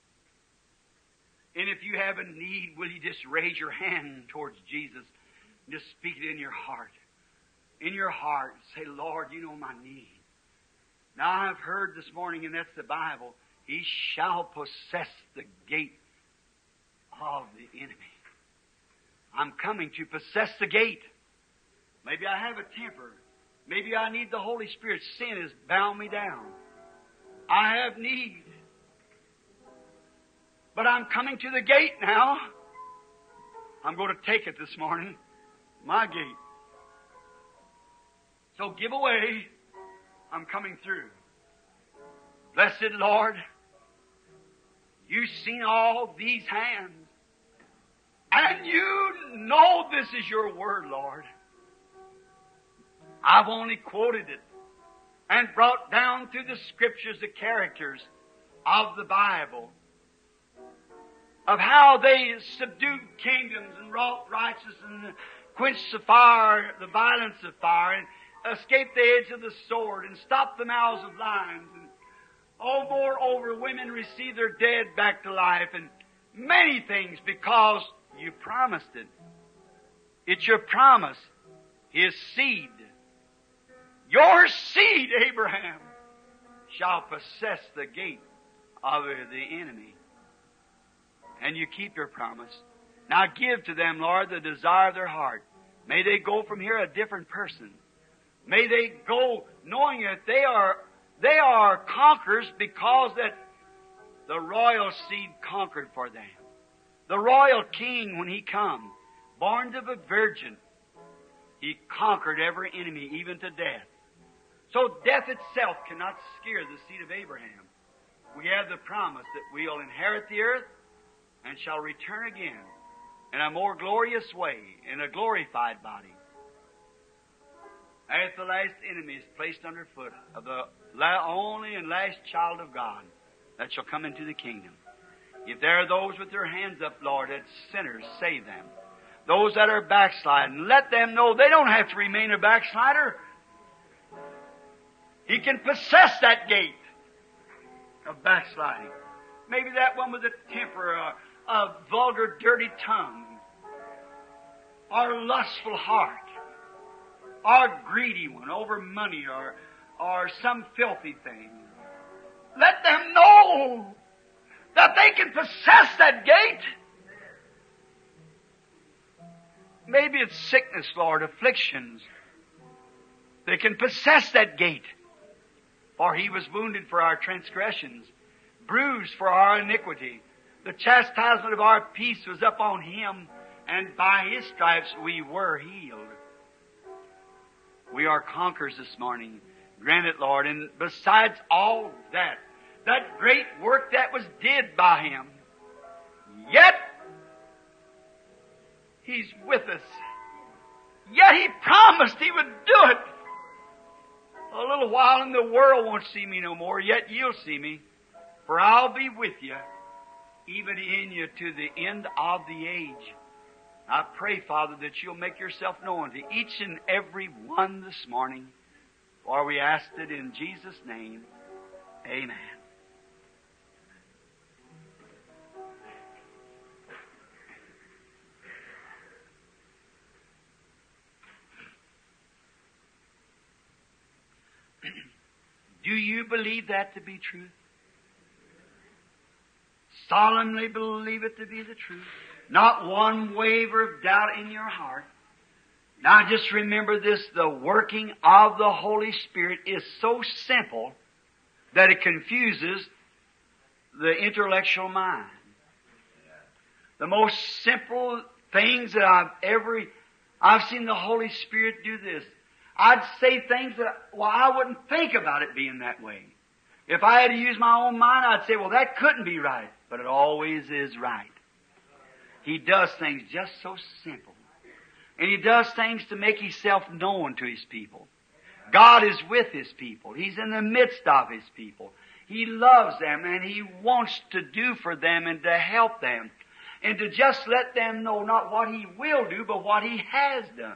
And if you have a need, will you just raise your hand towards Jesus and just speak it in your heart? In your heart, say, Lord, you know my need. Now I've heard this morning, and that's the Bible, He shall possess the gate of the enemy. I'm coming to possess the gate. Maybe I have a temper. Maybe I need the Holy Spirit. Sin has bound me down. I have need. But I'm coming to the gate now. I'm going to take it this morning. My gate. So give away. I'm coming through. Blessed Lord, you've seen all these hands. And you know this is your word, Lord. I've only quoted it and brought down through the Scriptures the characters of the Bible, of how they subdued kingdoms and wrought righteousness and quenched the fire, the violence of fire, and escaped the edge of the sword and stopped the mouths of lions. And moreover, women received their dead back to life, and many things because you promised it. It's your promise. His seed. Your seed, Abraham, shall possess the gate of the enemy. And you keep your promise. Now give to them, Lord, the desire of their heart. May they go from here a different person. May they go knowing that they are conquerors because that the royal seed conquered for them. The royal king, when he come, born of a virgin, he conquered every enemy, even to death. So death itself cannot scare the seed of Abraham. We have the promise that we'll inherit the earth and shall return again in a more glorious way, in a glorified body. As the last enemy is placed underfoot of the only and last child of God that shall come into the kingdom. If there are those with their hands up, Lord, that's sinners, save them. Those that are backsliding, let them know they don't have to remain a backslider. He can possess that gate of backsliding. Maybe that one with a temper, a vulgar, dirty tongue, or lustful heart, or greedy one over money, or some filthy thing. Let them know that they can possess that gate. Maybe it's sickness, Lord, afflictions. They can possess that gate. For He was wounded for our transgressions, bruised for our iniquity. The chastisement of our peace was upon Him, and by His stripes we were healed. We are conquerors this morning. Grant it, Lord. And besides all that great work that was did by Him, yet He's with us. Yet He promised He would do it. A little while and the world won't see me no more, yet you'll see me. For I'll be with you, even in you to the end of the age. I pray, Father, that you'll make yourself known to each and every one this morning. For we ask it in Jesus' name. Amen. Do you believe that to be truth? Solemnly believe it to be the truth. Not one waver of doubt in your heart. Now just remember this, the working of the Holy Spirit is so simple that it confuses the intellectual mind. The most simple things that I've seen the Holy Spirit do this. I'd say things that, I wouldn't think about it being that way. If I had to use my own mind, I'd say, that couldn't be right. But it always is right. He does things just so simple. And He does things to make Himself known to His people. God is with His people. He's in the midst of His people. He loves them and He wants to do for them and to help them. And to just let them know not what He will do, but what He has done.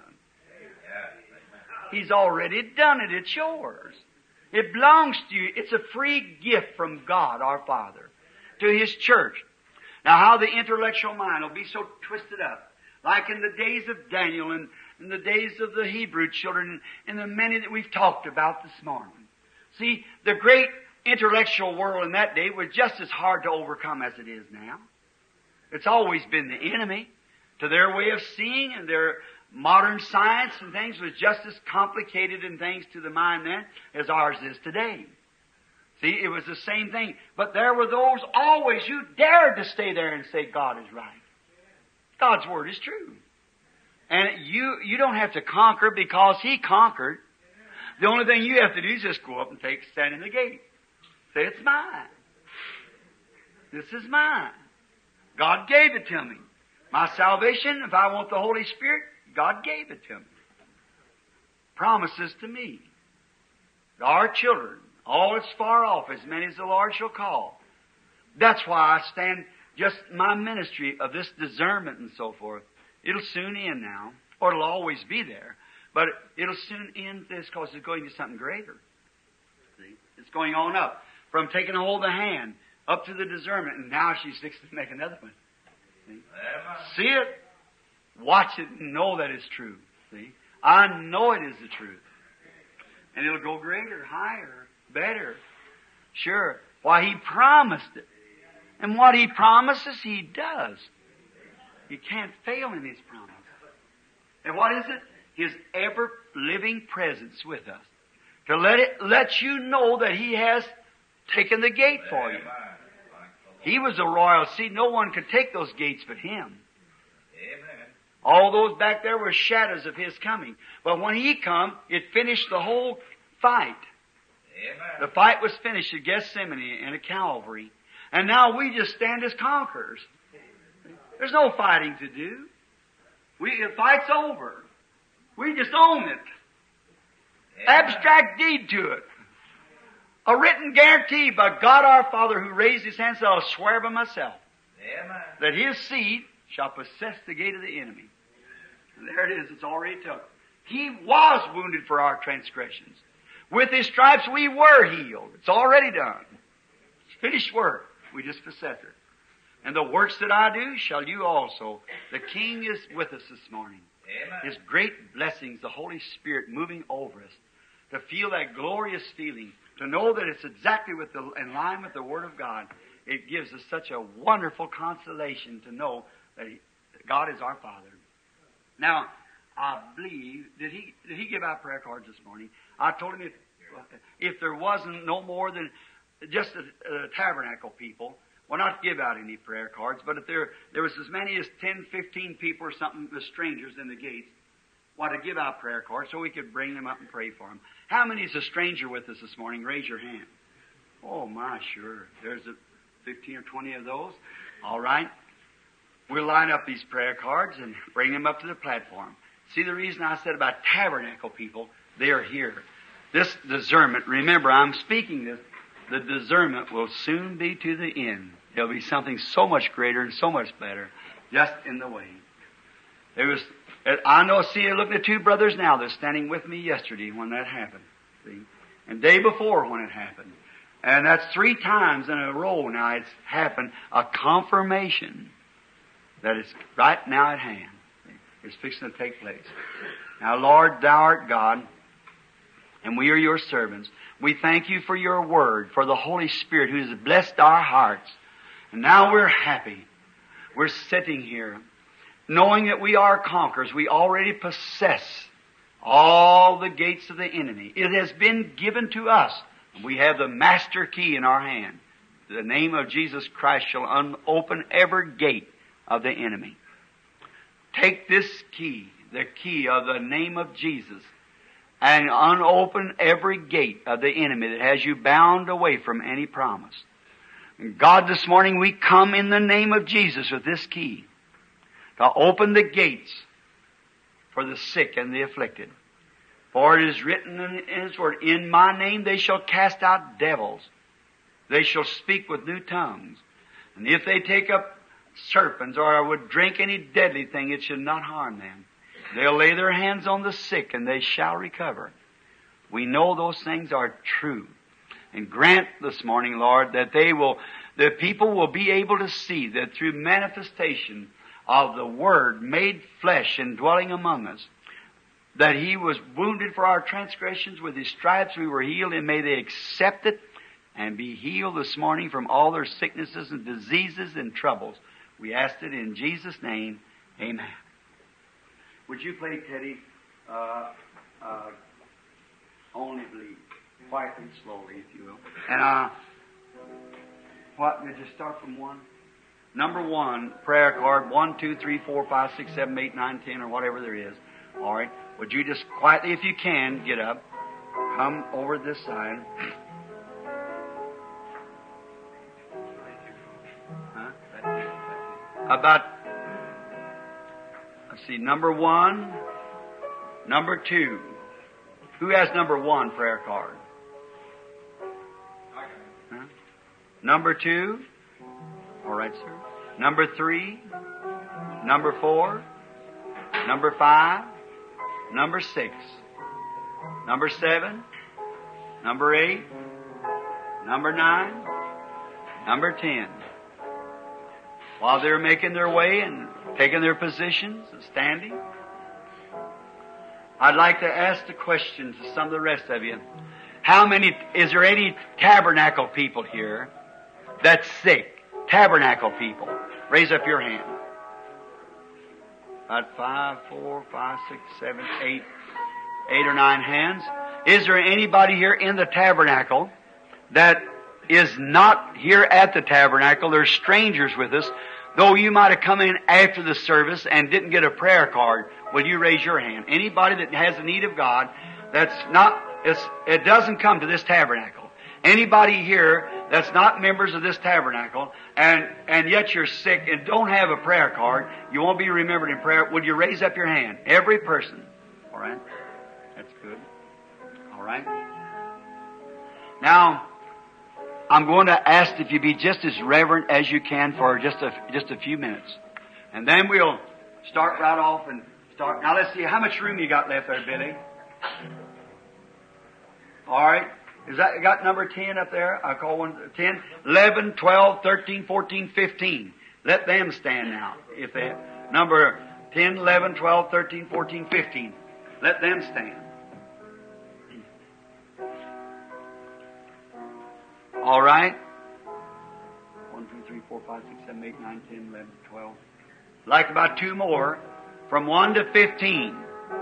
He's already done it. It's yours. It belongs to you. It's a free gift from God, our Father, to His church. Now, how the intellectual mind will be so twisted up, like in the days of Daniel and in the days of the Hebrew children and the many that we've talked about this morning. See, the great intellectual world in that day was just as hard to overcome as it is now. It's always been the enemy. To their way of seeing and their modern science and things was just as complicated in things to the mind then as ours is today. See, it was the same thing. But there were those always who dared to stay there and say God is right. God's Word is true. And you don't have to conquer because He conquered. The only thing you have to do is just go up and stand in the gate. Say, it's mine. This is mine. God gave it to me. My salvation, if I want the Holy Spirit, God gave it to me. Promises to me. To our children, all that's far off, as many as the Lord shall call. That's why I stand just my ministry of this discernment and so forth. It'll soon end now, or it'll always be there. But it'll soon end this because it's going to something greater. See? It's going on up. From taking a hold of the hand up to the discernment, and now she's fixing to make another one. See it, watch it, and know that it's true. See, I know it is the truth, and it'll go greater, higher, better. Sure, why He promised it, and what He promises, He does. He can't fail in His promise. And what is it? His ever-living presence with us, to let you know that He has taken the gate for you. He was a royal seed. No one could take those gates but Him. Amen. All those back there were shadows of His coming. But when He come, it finished the whole fight. Amen. The fight was finished at Gethsemane and at Calvary. And now we just stand as conquerors. There's no fighting to do. The fight's over. We just own it. Amen. Abstract deed to it. A written guarantee by God our Father who raised His hand, so I'll swear by myself. Amen. That His seed shall possess the gate of the enemy. And there it is, it's already took. He was wounded for our transgressions. With His stripes we were healed. It's already done. It's finished work. We just possess it. And the works that I do shall you also. The King is with us this morning. Amen. His great blessings, the Holy Spirit moving over us. To feel that glorious feeling. To know that it's exactly in line with the Word of God. It gives us such a wonderful consolation to know that God is our Father. Now, I believe, did he give out prayer cards this morning? I told him if there wasn't no more than just a tabernacle people, well, not give out any prayer cards, but if there was as many as 10, 15 people or something, the strangers in the gates, to give out prayer cards so we could bring them up and pray for them. How many is a stranger with us this morning? Raise your hand. Oh, my, sure. There's 15 or 20 of those. All right. We'll line up these prayer cards and bring them up to the platform. See the reason I said about tabernacle people? They are here. This discernment, remember, I'm speaking this, the discernment will soon be to the end. There'll be something so much greater and so much better just in the way. I know, see, looking at two brothers now that's standing with me yesterday when that happened. See? And day before when it happened. And that's 3 times in a row now it's happened, a confirmation that it's right now at hand. See? It's fixing to take place. Now, Lord, Thou art God, and we are Your servants. We thank You for Your Word, for the Holy Spirit who has blessed our hearts. And now we're happy. We're sitting here. knowing that we are conquerors, we already possess all the gates of the enemy. It has been given to us. We have the master key in our hand. The name of Jesus Christ shall open every gate of the enemy. Take this key, the key of the name of Jesus, and unopen every gate of the enemy that has you bound away from any promise. And God, this morning we come in the name of Jesus with this key to open the gates for the sick and the afflicted. For it is written in His Word, in my name they shall cast out devils. They shall speak with new tongues. And if they take up serpents or would drink any deadly thing, it should not harm them. They'll lay their hands on the sick and they shall recover. We know those things are true. And grant this morning, Lord, that the people will be able to see that through manifestation of the Word made flesh and dwelling among us, that He was wounded for our transgressions, with His stripes we were healed, and may they accept it and be healed this morning from all their sicknesses and diseases and troubles. We ask it in Jesus' name. Amen. Would you play, Teddy, Only Believe, quietly and slowly, if you will. And did you start from 1? Number 1, prayer card, 1, 2, 3, 4, 5, 6, 7, 8, 9, 10, or whatever there is. All right. Would you just quietly, if you can, get up, come over this side. Let's see, number 1, number 2. Who has number 1 prayer card? Huh? Number 2? All right, sir. Number 3? Number 4? Number 5? Number 6? Number 7? Number 8? Number 9? Number 10. While they're making their way and taking their positions and standing, I'd like to ask the question to some of the rest of you. Is there any tabernacle people here that's sick? Tabernacle people. Raise up your hand. About 5, 4, 5, 6, 7, 8 or 9 hands. Is there anybody here in the tabernacle that is not here at the tabernacle? There's strangers with us. Though you might have come in after the service and didn't get a prayer card, will you raise your hand? Anybody that has the need of God it doesn't come to this tabernacle. Anybody here that's not members of this tabernacle and yet you're sick and don't have a prayer card, you won't be remembered in prayer, would you raise up your hand? Every person. All right? That's good. All right? Now, I'm going to ask if you be just as reverent as you can for just a few minutes. And then we'll start right off and start. Now let's see, how much room you got left there, Billy? All right. You got number 10 up there? I call one 10, 11, 12, 13, 14, 15. Let them stand now. If they number 10, 11, 12, 13, 14, 15. Let them stand. All right. 1, 2, 3, 4, 5, 6, 7, 8, 9, 10, 11, 12. Like about 2 more. From 1 to 15.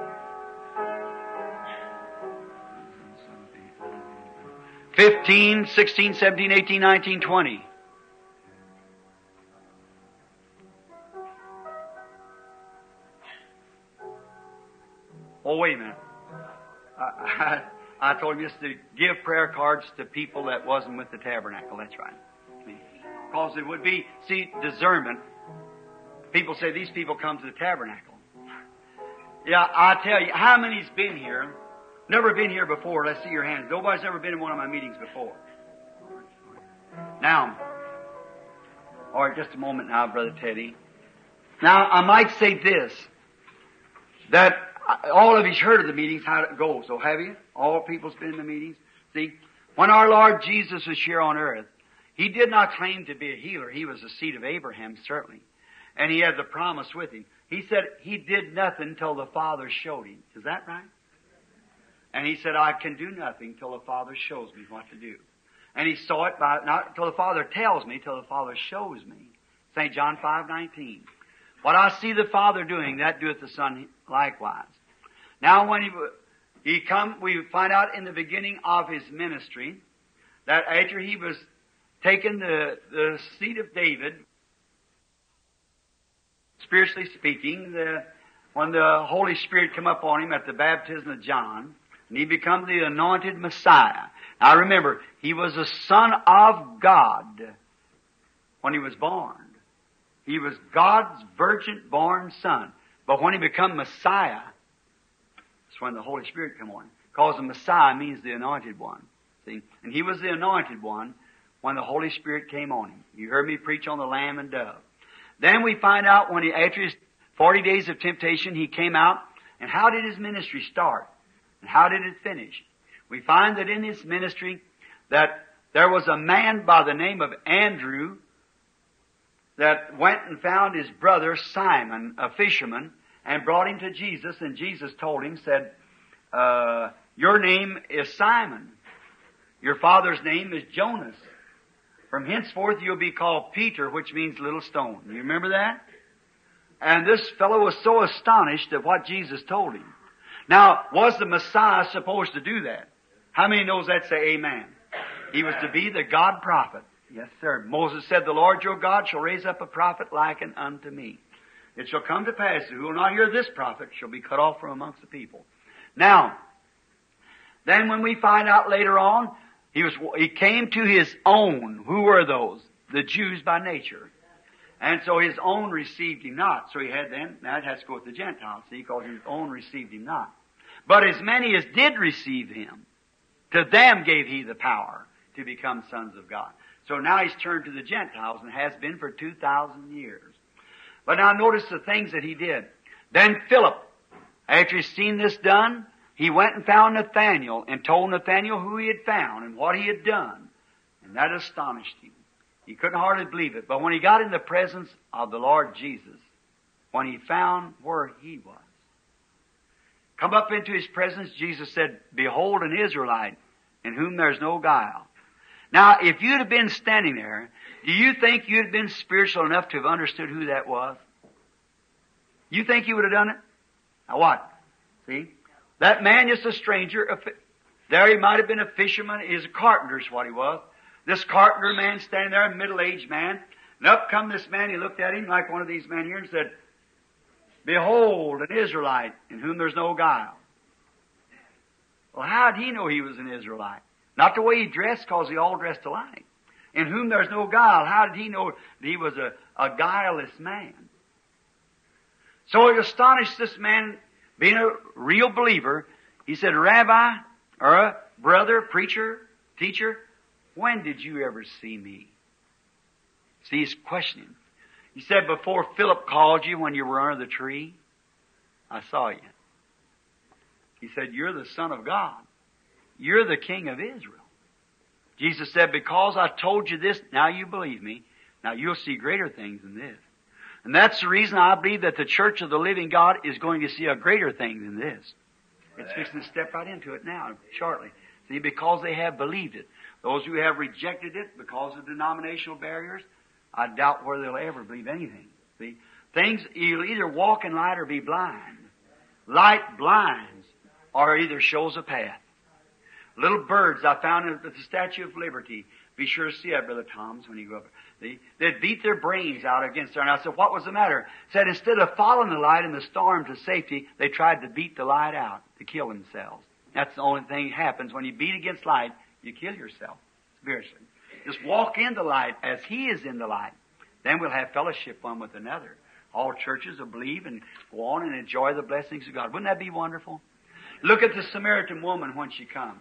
15, 16, 17, 18, 19, 20. Oh, wait a minute. I told him just to give prayer cards to people that wasn't with the tabernacle. That's right. Because it would be, discernment. People say these people come to the tabernacle. Yeah, I tell you, how many's been here? Never been here before. Let's see your hands. Nobody's ever been in one of my meetings before. Now, all right, just a moment now, Brother Teddy. Now, I might say this, that all of you's heard of the meetings, how it goes. So have you? All people's been in the meetings. See, when our Lord Jesus was here on earth, He did not claim to be a healer. He was the seed of Abraham, certainly. And He had the promise with Him. He said He did nothing till the Father showed Him. Is that right? And He said, I can do nothing till the Father shows me what to do. And He saw it not till the Father tells me, till the Father shows me. St. John 5:19. What I see the Father doing, that doeth the Son likewise. Now when he come, we find out in the beginning of his ministry that after he was taken the seat of David, spiritually speaking, when the Holy Spirit come up on him at the baptism of John, and he become the anointed Messiah. Now remember, he was a son of God when he was born. He was God's virgin-born son. But when he become Messiah, that's when the Holy Spirit come on him. Because the Messiah means the anointed one. See? And he was the anointed one when the Holy Spirit came on him. You heard me preach on the lamb and dove. Then we find out when after his 40 days of temptation, he came out. And how did his ministry start? And how did it finish? We find that in his ministry that there was a man by the name of Andrew that went and found his brother Simon, a fisherman, and brought him to Jesus. And Jesus told him, said, your name is Simon. Your father's name is Jonas. From henceforth you'll be called Peter, which means little stone. You remember that? And this fellow was so astonished at what Jesus told him. Now, was the Messiah supposed to do that? How many knows that? Say amen. He was to be the God prophet. Yes, sir. Moses said, the Lord your God shall raise up a prophet likened unto me. It shall come to pass that who will not hear this prophet shall be cut off from amongst the people. Now, then when we find out later on, he came to his own. Who were those? The Jews by nature. And so his own received him not. So he had then, now it has to go with the Gentiles, see, because his own received him not. But as many as did receive him, to them gave he the power to become sons of God. So now he's turned to the Gentiles and has been for 2,000 years. But now notice the things that he did. Then Philip, after he'd seen this done, he went and found Nathanael and told Nathanael who he had found and what he had done. And that astonished him. He couldn't hardly believe it. But when he got in the presence of the Lord Jesus, when he found where he was, come up into his presence, Jesus said, behold an Israelite in whom there's no guile. Now, if you'd have been standing there, do you think you'd have been spiritual enough to have understood who that was? You think you would have done it? Now what? See? That man is a stranger. There he might have been a fisherman. He's a carpenter is what he was. This carpenter man standing there, a middle-aged man. And up come this man. He looked at him like one of these men here and said, behold, an Israelite in whom there's no guile. Well, how did he know he was an Israelite? Not the way he dressed, because they all dressed alike. In whom there's no guile. How did he know that he was a guileless man? So it astonished this man, being a real believer. He said, Rabbi, or brother, preacher, teacher, when did you ever see me? See, he's questioning. He said, before Philip called you when you were under the tree, I saw you. He said, you're the Son of God. You're the King of Israel. Jesus said, because I told you this, now you believe me. Now you'll see greater things than this. And that's the reason I believe that the Church of the Living God is going to see a greater thing than this. It's fixing to step right into it now, shortly. See, because they have believed it. Those who have rejected it because of denominational barriers, I doubt whether they'll ever believe anything. See, things, you'll either walk in light or be blind. Light blinds or either shows a path. Little birds I found at the Statue of Liberty. Be sure to see that, Brother Tom's, when you go up. They'd beat their brains out against there. And I said, what was the matter? Said instead of following the light in the storm to safety, they tried to beat the light out to kill themselves. That's the only thing that happens. When you beat against light, you kill yourself spiritually. Just walk in the light as He is in the light. Then we'll have fellowship one with another. All churches will believe and go on and enjoy the blessings of God. Wouldn't that be wonderful? Look at the Samaritan woman when she comes.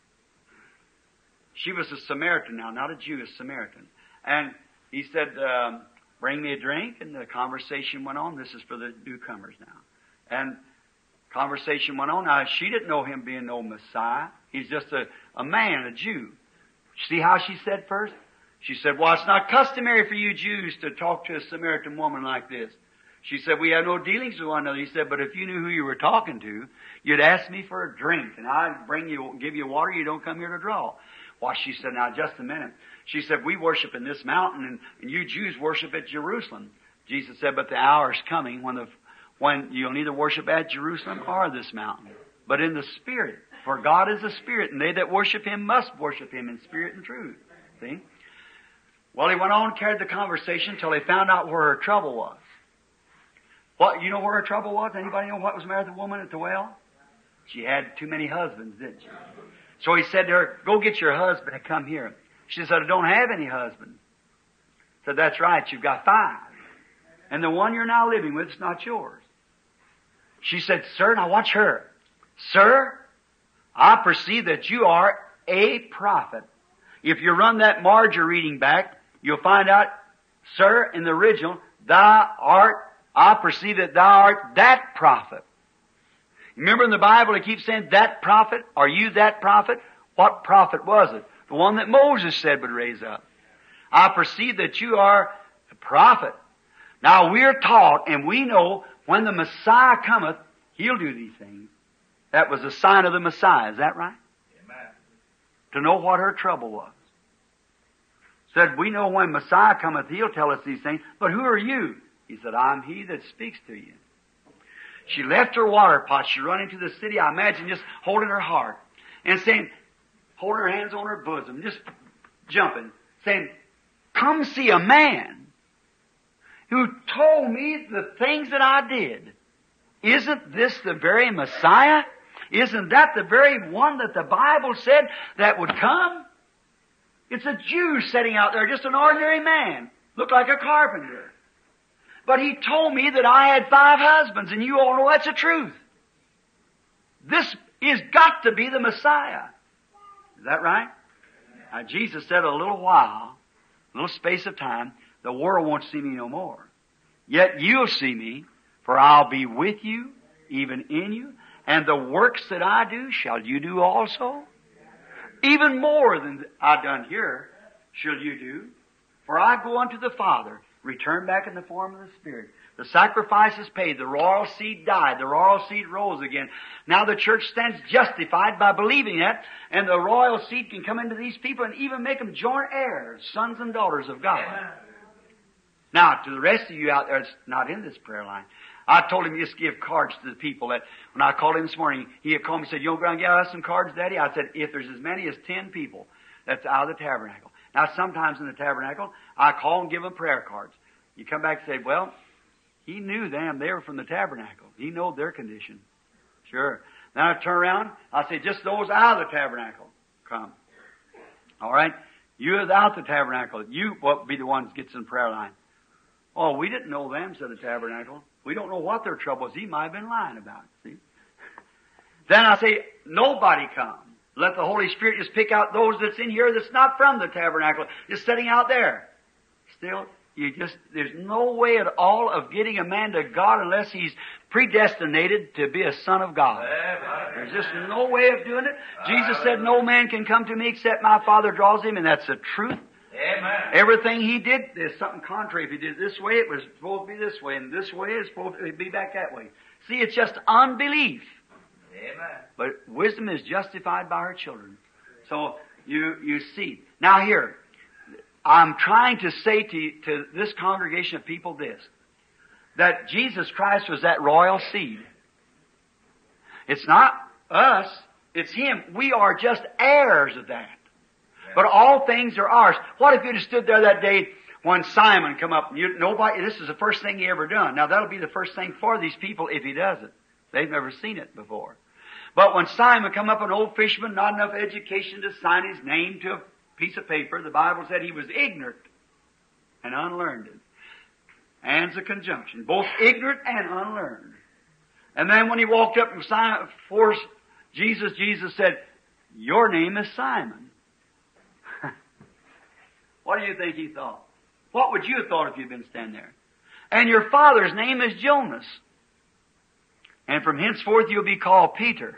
She was a Samaritan now, not a Jew, a Samaritan. And he said, bring me a drink, and the conversation went on. This is for the newcomers now. And conversation went on. Now, she didn't know him being no Messiah. He's just a man, a Jew. See how she said first? She said, well, it's not customary for you Jews to talk to a Samaritan woman like this. She said, we have no dealings with one another. He said, but if you knew who you were talking to, you'd ask me for a drink, and I'd give you water. You don't come here to draw. Well, she said, now, just a minute. She said, we worship in this mountain, and you Jews worship at Jerusalem. Jesus said, but the hour is coming when you'll neither worship at Jerusalem or this mountain, but in the Spirit. For God is a Spirit, and they that worship Him must worship Him in spirit and truth. See? Well, he went on, carried the conversation till he found out where her trouble was. What, you know where her trouble was? Anybody know what was the matter with the woman at the well? She had too many husbands, didn't she? So he said to her, go get your husband and come here. She said, I don't have any husband. He said, that's right, you've got 5. And the one you're now living with is not yours. She said, sir, now watch her. Sir, I perceive that you are a prophet. If you run that Marger reading back, you'll find out, sir, in the original, I perceive that thou art that prophet. Remember in the Bible it keeps saying, that prophet? Are you that prophet? What prophet was it? The one that Moses said would raise up. I perceive that you are a prophet. Now we're taught and we know when the Messiah cometh, He'll do these things. That was a sign of the Messiah. Is that right? Amen. To know what her trouble was. Said, we know when Messiah cometh, He'll tell us these things. But who are you? He said, I'm He that speaks to you. She left her water pot. She run into the city. I imagine just holding her heart and saying, holding her hands on her bosom, just jumping, saying, come see a man who told me the things that I did. Isn't this the very Messiah? Isn't that the very one that the Bible said that would come? It's a Jew sitting out there, just an ordinary man. Looked like a carpenter. But he told me that I had 5 husbands, and you all know that's the truth. This is got to be the Messiah. Is that right? Now Jesus said a little while, a little space of time, the world won't see me no more. Yet you'll see me, for I'll be with you, even in you, and the works that I do shall you do also. Even more than I done here shall you do. For I go unto the Father, return back in the form of the Spirit. The sacrifice is paid. The royal seed died. The royal seed rose again. Now the church stands justified by believing that, and the royal seed can come into these people and even make them joint heirs, sons and daughters of God. Amen. Now, to the rest of you out there that's not in this prayer line, I told him just give cards to the people that, when I called him this morning, he had called me and said, you want to go and get us some cards, Daddy? I said, if there's as many as 10 people that's out of the tabernacle. Now, sometimes in the tabernacle, I call and give them prayer cards. You come back and say, well, he knew them. They were from the tabernacle. He knew their condition. Sure. Then I turn around. I say, just those out of the tabernacle come. All right? You without the tabernacle, you will be the ones that gets in the prayer line. Oh, we didn't know them, said the tabernacle. We don't know what their trouble is. He might have been lying about it, see? Then I say, nobody come. Let the Holy Spirit just pick out those that's in here that's not from the tabernacle, just sitting out there. Still, there's no way at all of getting a man to God unless he's predestinated to be a son of God. There's just no way of doing it. Jesus said, no man can come to me except my Father draws him, and that's the truth. Amen. Everything he did, there's something contrary. If he did it this way, it was supposed to be this way, and this way, it's supposed to be back that way. See, it's just unbelief. Amen. But wisdom is justified by her children. So, you see. Now here, I'm trying to say to this congregation of people this, that Jesus Christ was that royal seed. It's not us, it's Him. We are just heirs of that. But all things are ours. What if you'd have stood there that day when Simon come up and this is the first thing he ever done. Now that'll be the first thing for these people if he does it. They've never seen it before. But when Simon come up, an old fisherman, not enough education to sign his name to a piece of paper, the Bible said he was ignorant and unlearned. And's a conjunction. Both ignorant and unlearned. And then when he walked up and forced Jesus said, your name is Simon. What do you think he thought? What would you have thought if you'd been standing there? And your father's name is Jonas. And from henceforth you'll be called Peter.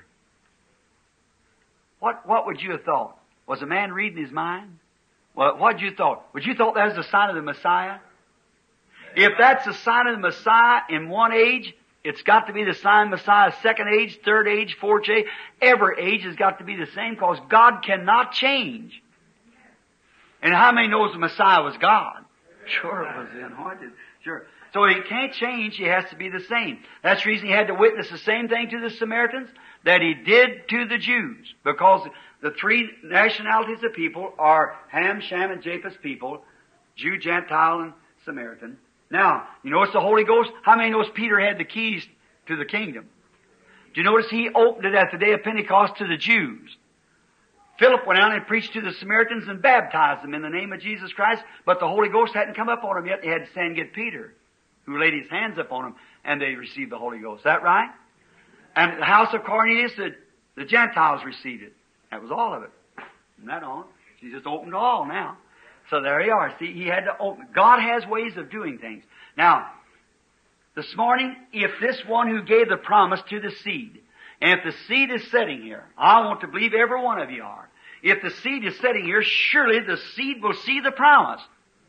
What would you have thought? Was a man reading his mind? Well, what would you thought? Would you thought that was the sign of the Messiah? If that's the sign of the Messiah in one age, it's got to be the sign of the Messiah, second age, third age, fourth age. Every age has got to be the same because God cannot change. And how many knows the Messiah was God? Sure, it was the anointed. Sure. So he can't change, he has to be the same. That's the reason he had to witness the same thing to the Samaritans that he did to the Jews. Because the three nationalities of people are Ham, Shem, and Japheth's people, Jew, Gentile, and Samaritan. Now, you notice the Holy Ghost? How many knows Peter had the keys to the kingdom? Do you notice he opened it at the day of Pentecost to the Jews? Philip went out and preached to the Samaritans and baptized them in the name of Jesus Christ, but the Holy Ghost hadn't come up on them yet. They had to stand and get Peter, who laid his hands upon them, and they received the Holy Ghost. Is that right? And at the house of Cornelius, the Gentiles received it. That was all of it. From that on, he just opened all now. So there you are. See, he had to open. God has ways of doing things. Now, this morning, if this one who gave the promise to the seed, and if the seed is sitting here, I want to believe every one of you are. If the seed is sitting here, surely the seed will see the promise.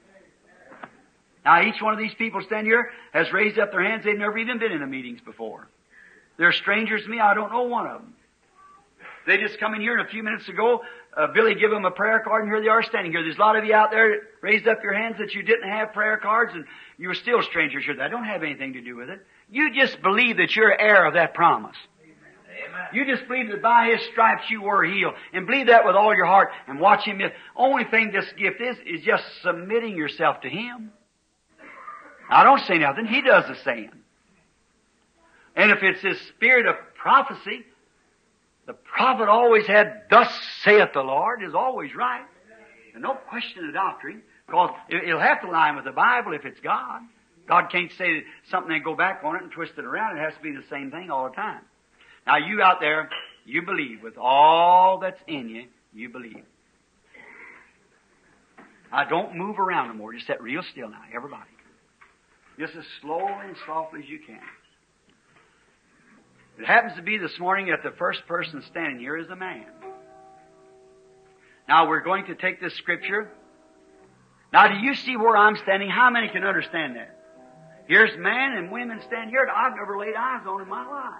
Now, each one of these people standing here has raised up their hands. They've never even been in the meetings before. They're strangers to me. I don't know one of them. They just come in here, and a few minutes ago, Billy gave them a prayer card, and here they are standing here. There's a lot of you out there that raised up your hands that you didn't have prayer cards, and you were still strangers here. That don't have anything to do with it. You just believe that you're heir of that promise. Amen. You just believe that by His stripes you were healed. And believe that with all your heart and watch Him. The only thing this gift is just submitting yourself to Him. I don't say nothing. He does the saying. And if it's His spirit of prophecy, the prophet always had, "Thus saith the Lord," is always right. And no question of doctrine. Because it'll have to line with the Bible if it's God. God can't say something and go back on it and twist it around. It has to be the same thing all the time. Now you out there, you believe with all that's in you, you believe. Now don't move around no more. Just sit real still now, everybody. Just as slowly and softly as you can. It happens to be this morning that the first person standing here is a man. Now we're going to take this scripture. Now do you see where I'm standing? How many can understand that? Here's men and women standing here that I've never laid eyes on in my life.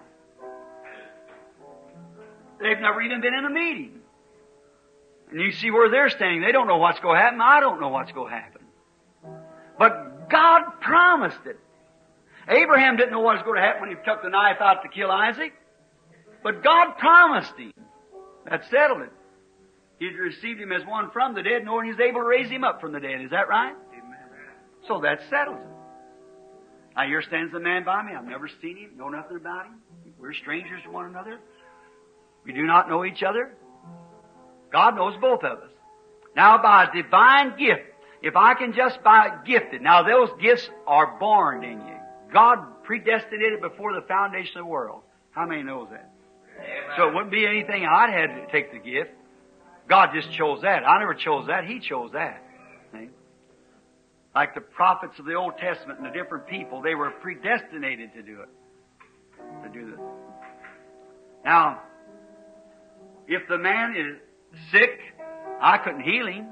They've never even been in a meeting. And you see where they're standing. They don't know what's going to happen. I don't know what's going to happen. But God promised it. Abraham didn't know what was going to happen when he took the knife out to kill Isaac. But God promised him. That settled it. He received him as one from the dead, knowing He's able to raise him up from the dead. Is that right? Amen. So that settles it. Now here stands a man by me. I've never seen him, know nothing about him. We're strangers to one another. We do not know each other. God knows both of us. Now by a divine gift, if I can just by gifted, now those gifts are born in you. God predestinated before the foundation of the world. How many knows that? Amen. So it wouldn't be anything I'd had to take the gift. God just chose that. I never chose that. He chose that. See? Like the prophets of the Old Testament and the different people, they were predestinated to do it. To do this. Now, if the man is sick, I couldn't heal him.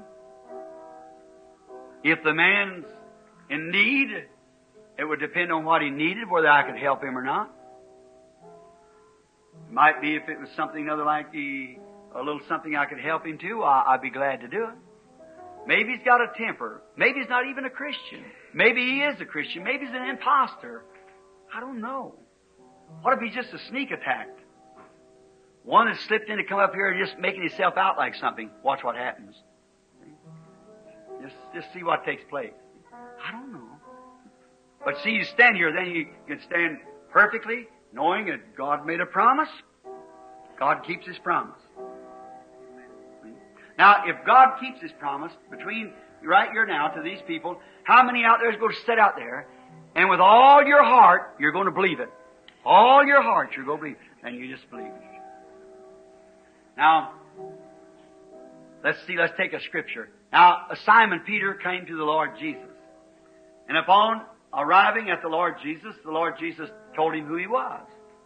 If the man's in need, it would depend on what he needed, whether I could help him or not. It might be if it was something other like a little something I could help him to, I'd be glad to do it. Maybe he's got a temper. Maybe he's not even a Christian. Maybe he is a Christian. Maybe he's an imposter. I don't know. What if he's just a sneak attack? One that slipped in to come up here and just making himself out like something. Watch what happens. Just see what takes place. I don't know. But see, you stand here, then you can stand perfectly, knowing that God made a promise. God keeps His promise. Now, if God keeps His promise between right here now to these people, how many out there is going to sit out there and with all your heart you're going to believe it? All your heart you're going to believe it. And you just believe it. Now, let's take a scripture. Now, Simon Peter came to the Lord Jesus. And upon arriving at the Lord Jesus told him who He was.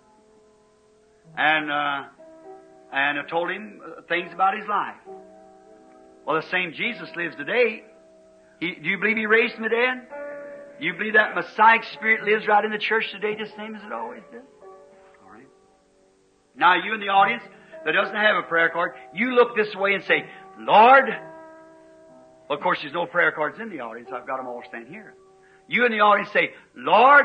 And told him things about His life. Well, the same Jesus lives today. Do you believe He raised from the dead? You believe that Messiah Spirit lives right in the church today, just the same as it always did? All right. Now, you in the audience that doesn't have a prayer card, you look this way and say, Lord. Well, of course, there's no prayer cards in the audience. I've got them all stand here. You in the audience say, Lord,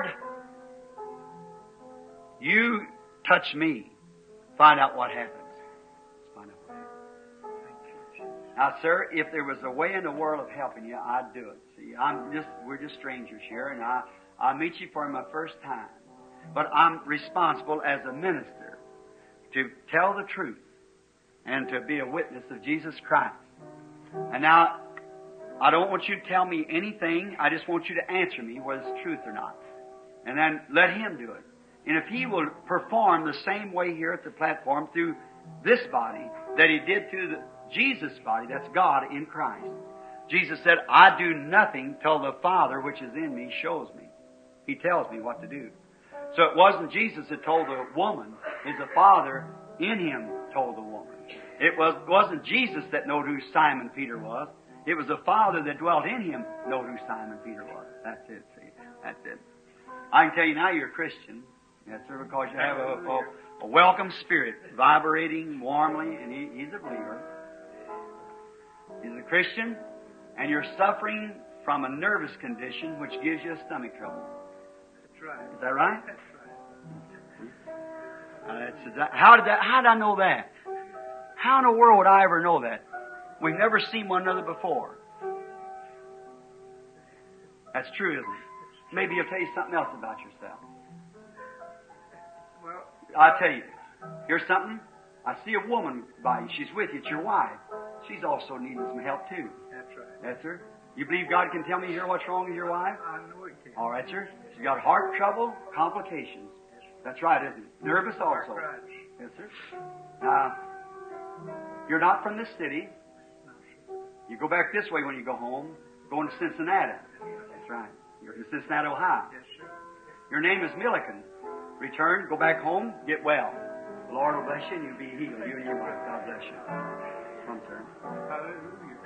you touch me. Find out what happens. Find out what happens. Now, sir, if there was a way in the world of helping you, I'd do it. See, we're just strangers here, and I meet you for my first time. But I'm responsible as a minister to tell the truth and to be a witness of Jesus Christ. And now, I don't want you to tell me anything. I just want you to answer me whether it's truth or not. And then let Him do it. And if He will perform the same way here at the platform through this body that He did through the Jesus body, that's God in Christ. Jesus said, I do nothing till the Father which is in me shows me. He tells me what to do. So it wasn't Jesus that told the woman. It's the Father in Him told the woman. It wasn't Jesus that knew who Simon Peter was. It was the Father that dwelt in Him knew who Simon Peter was. That's it, see. That's it. I can tell you now you're a Christian. Yes, sir, because you have a welcome spirit vibrating warmly, and he's a believer. He's a Christian, and you're suffering from a nervous condition which gives you a stomach trouble. That's right. Is that right? That's right. How did I know that? How in the world would I ever know that? We've never seen one another before. That's true, isn't it? Maybe He'll tell you something else about yourself. Well, I'll tell you. Here's something. I see a woman by you. She's with you. It's your wife. She's also needing some help too. that's right. Yes, sir. You believe God can tell me here what's wrong with your wife? I know He can. All right, sir. She's got heart trouble, complications. That's right, isn't it? Nervous also. Right. Yes, sir. Now, you're not from this city. You go back this way when you go home, going to Cincinnati. That's right. You're in Cincinnati, Ohio. Yes, sir. Your name is Milliken. Return, go back home, get well. The Lord will bless you and you'll be healed. You and your wife. God bless you. Come, sir. Hallelujah.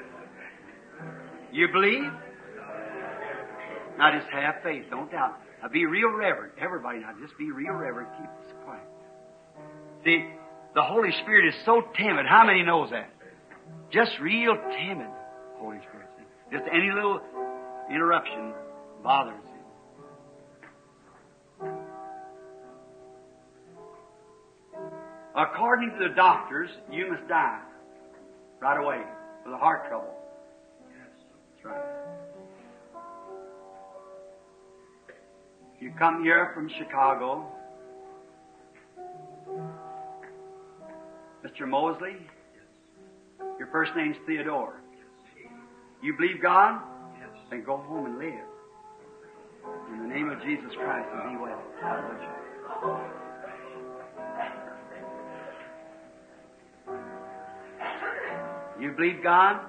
You believe? Now just have faith. Don't doubt. Now be real reverent. Everybody now just be real reverent. Keep this quiet. See, the Holy Spirit is so timid. How many knows that? Just real timid. Holy Spirit. See? Just any little interruption bothers Him. According to the doctors, you must die right away with a heart trouble. That's right. You come here from Chicago. Mr. Mosley, your first name's Theodore. You believe God? Then go home and live. In the name of Jesus Christ, and be well. God bless you. You believe God?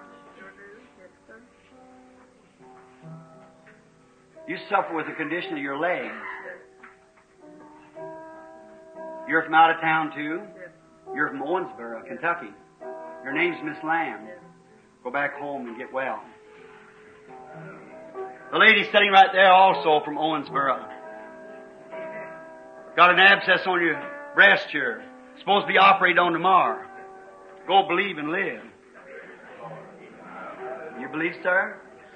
You suffer with the condition of your legs. You're from out of town too. You're from Owensboro, Kentucky. Your name's Miss Lamb. Go back home and get well. The lady sitting right there also from Owensboro. Got an abscess on your breast here. Supposed to be operated on tomorrow. Go believe and live. You believe, sir?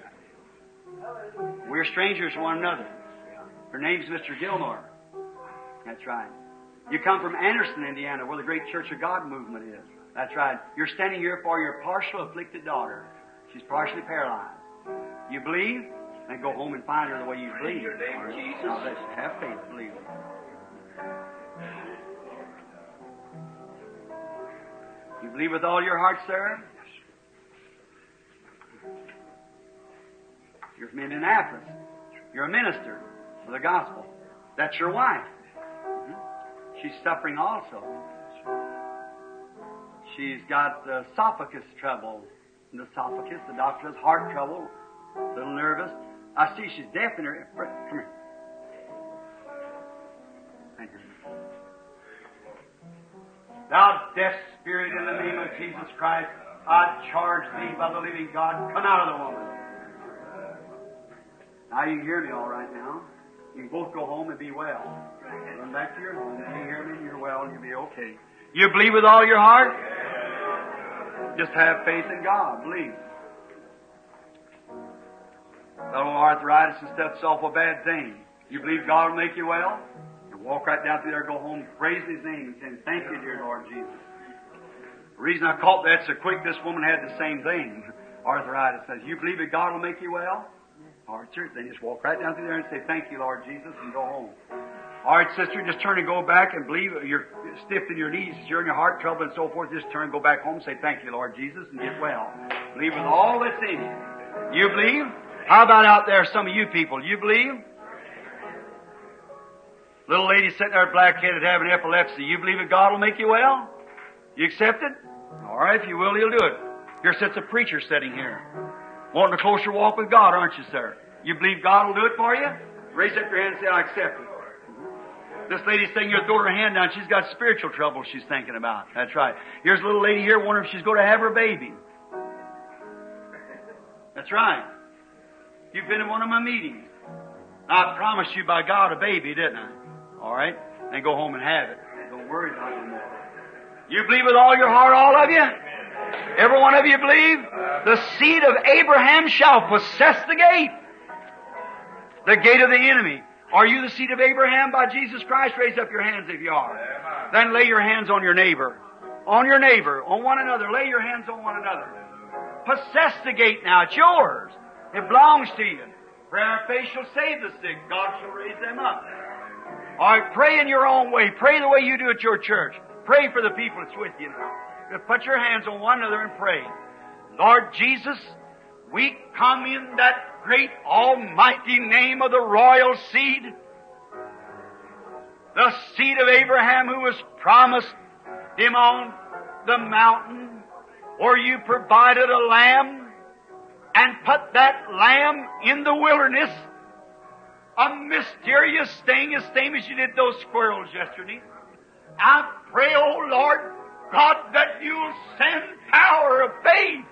We're strangers to one another. Her name's Mr. Gilmore. That's right. You come from Anderson, Indiana, where the great Church of God movement is. That's right. You're standing here for your partial afflicted daughter. She's partially paralyzed. You believe? Then go home and find her the way you believe. Your name, Jesus. Have faith, believe. You believe with all your heart, sir? You're from Indianapolis. You're a minister of the gospel. That's your wife. She's suffering also. She's got esophagus trouble. The esophagus, the doctor has heart trouble, a little nervous. I see she's deaf in her. Come here. Thank you. Thou deaf spirit, in the name of Jesus Christ, I charge thee by the living God, come out of the woman. Now you can hear me all right now. You can both go home and be well. Run back to your home. You hear me, you're well, and you'll be okay. You believe with all your heart? Just have faith in God. Believe. Little arthritis and stuff's an awful bad thing. You believe God will make you well? You walk right down through there, go home, praising His name and saying, thank you, dear Lord Jesus. The reason I caught that so quick, this woman had the same thing. Arthritis. Says, you believe that God will make you well? All right, sir. Then just walk right down through there and say, thank you, Lord Jesus, and go home. All right, sister, just turn and go back and believe you're stiff in your knees, you're in your heart trouble and so forth. Just turn and go back home and say, thank you, Lord Jesus, and get well. Believe with all that's in you. You believe? How about out there, some of you people? You believe? Little lady sitting there black-headed having epilepsy. You believe that God will make you well? You accept it? All right, if you will, He'll do it. Here sits a preacher sitting here. Wanting a closer walk with God, aren't you, sir? You believe God will do it for you? Raise up your hand and say, I accept it. This lady's saying you'll throw her hand down. She's got spiritual trouble she's thinking about. That's right. Here's a little lady here wondering if she's going to have her baby. That's right. You've been in one of my meetings. I promised you by God a baby, didn't I? All right? Then go home and have it. Don't worry about it anymore. You believe with all your heart, all of you? Every one of you believe? The seed of Abraham shall possess the gate. The gate of the enemy. Are you the seed of Abraham by Jesus Christ? Raise up your hands if you are. Then lay your hands on your neighbor. On your neighbor. On one another. Lay your hands on one another. Possess the gate now. It's yours. It belongs to you. Prayer of faith shall save the sick. God shall raise them up. All right, pray in your own way. Pray the way you do at your church. Pray for the people that's with you now. Just put your hands on one another and pray. Lord Jesus, we come in that great almighty name of the royal seed. The seed of Abraham who was promised him on the mountain where you provided a lamb and put that lamb in the wilderness. A mysterious thing, the same as you did those squirrels yesterday. I pray, oh Lord God, that you'll send power of faith.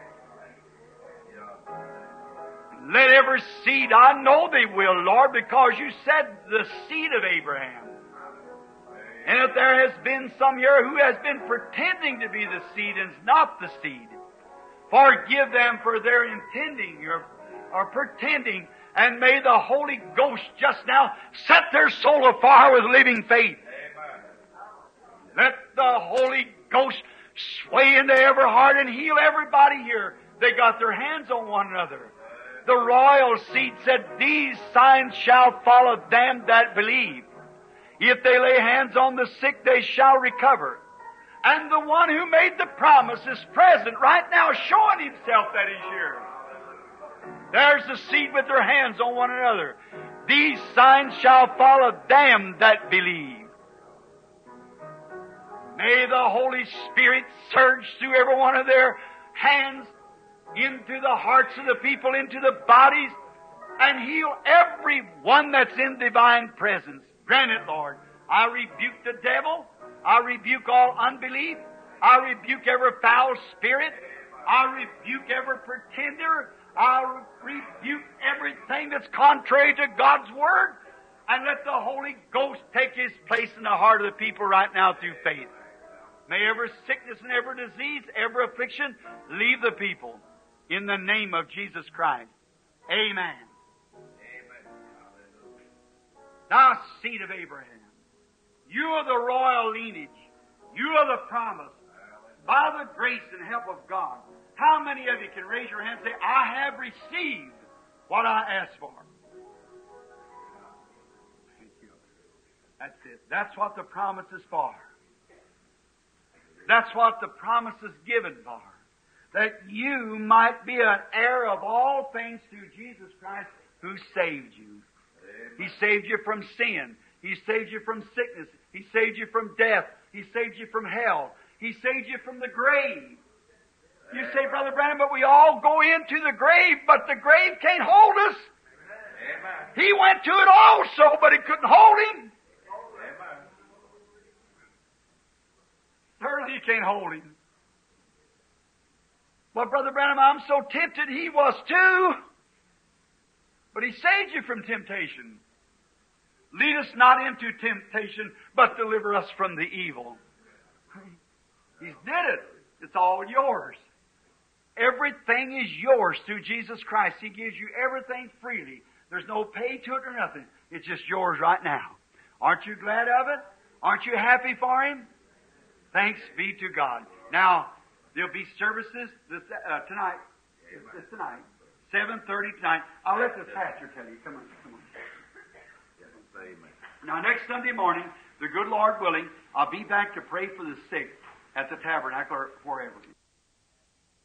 Let every seed, I know they will, Lord, because you said the seed of Abraham. And if there has been some here who has been pretending to be the seed and is not the seed, forgive them for their intending or pretending, and may the Holy Ghost just now set their soul afire with living faith. Let the Holy Ghost sway into every heart and heal everybody here. They got their hands on one another. The royal seed said, these signs shall follow them that believe. If they lay hands on the sick, they shall recover. And the one who made the promise is present right now, showing himself that he's here. There's the seed with their hands on one another. These signs shall follow them that believe. May the Holy Spirit surge through every one of their hands into the hearts of the people, into the bodies, and heal every one that's in divine presence. Grant it, Lord. I rebuke the devil. I rebuke all unbelief. I rebuke every foul spirit. I rebuke every pretender. I rebuke everything that's contrary to God's Word. And let the Holy Ghost take His place in the heart of the people right now through faith. May every sickness and every disease, every affliction leave the people. In the name of Jesus Christ. Amen. Thou seed of Abraham, you are the royal lineage. You are the promise. By the grace and help of God. How many of you can raise your hand and say, I have received what I asked for? Thank you. That's it. That's what the promise is for. That's what the promise is given for. That you might be an heir of all things through Jesus Christ who saved you. He saved you from sin. He saved you from sickness. He saved you from death. He saved you from hell. He saved you from the grave. You say, Brother Branham, but we all go into the grave, but the grave can't hold us. He went to it also, but it couldn't hold him. Certainly you can't hold him. But Brother Branham, I'm so tempted, he was too. But he saved you from temptation. Lead us not into temptation, but deliver us from the evil. He did it. It's all yours. Everything is yours through Jesus Christ. He gives you everything freely. There's no pay to it or nothing. It's just yours right now. Aren't you glad of it? Aren't you happy for Him? Thanks be to God. Now, there'll be services tonight. It's tonight. 7:30 tonight. I'll let the pastor tell you. Come on. Now, next Sunday morning, the good Lord willing, I'll be back to pray for the sick at the tabernacle or wherever.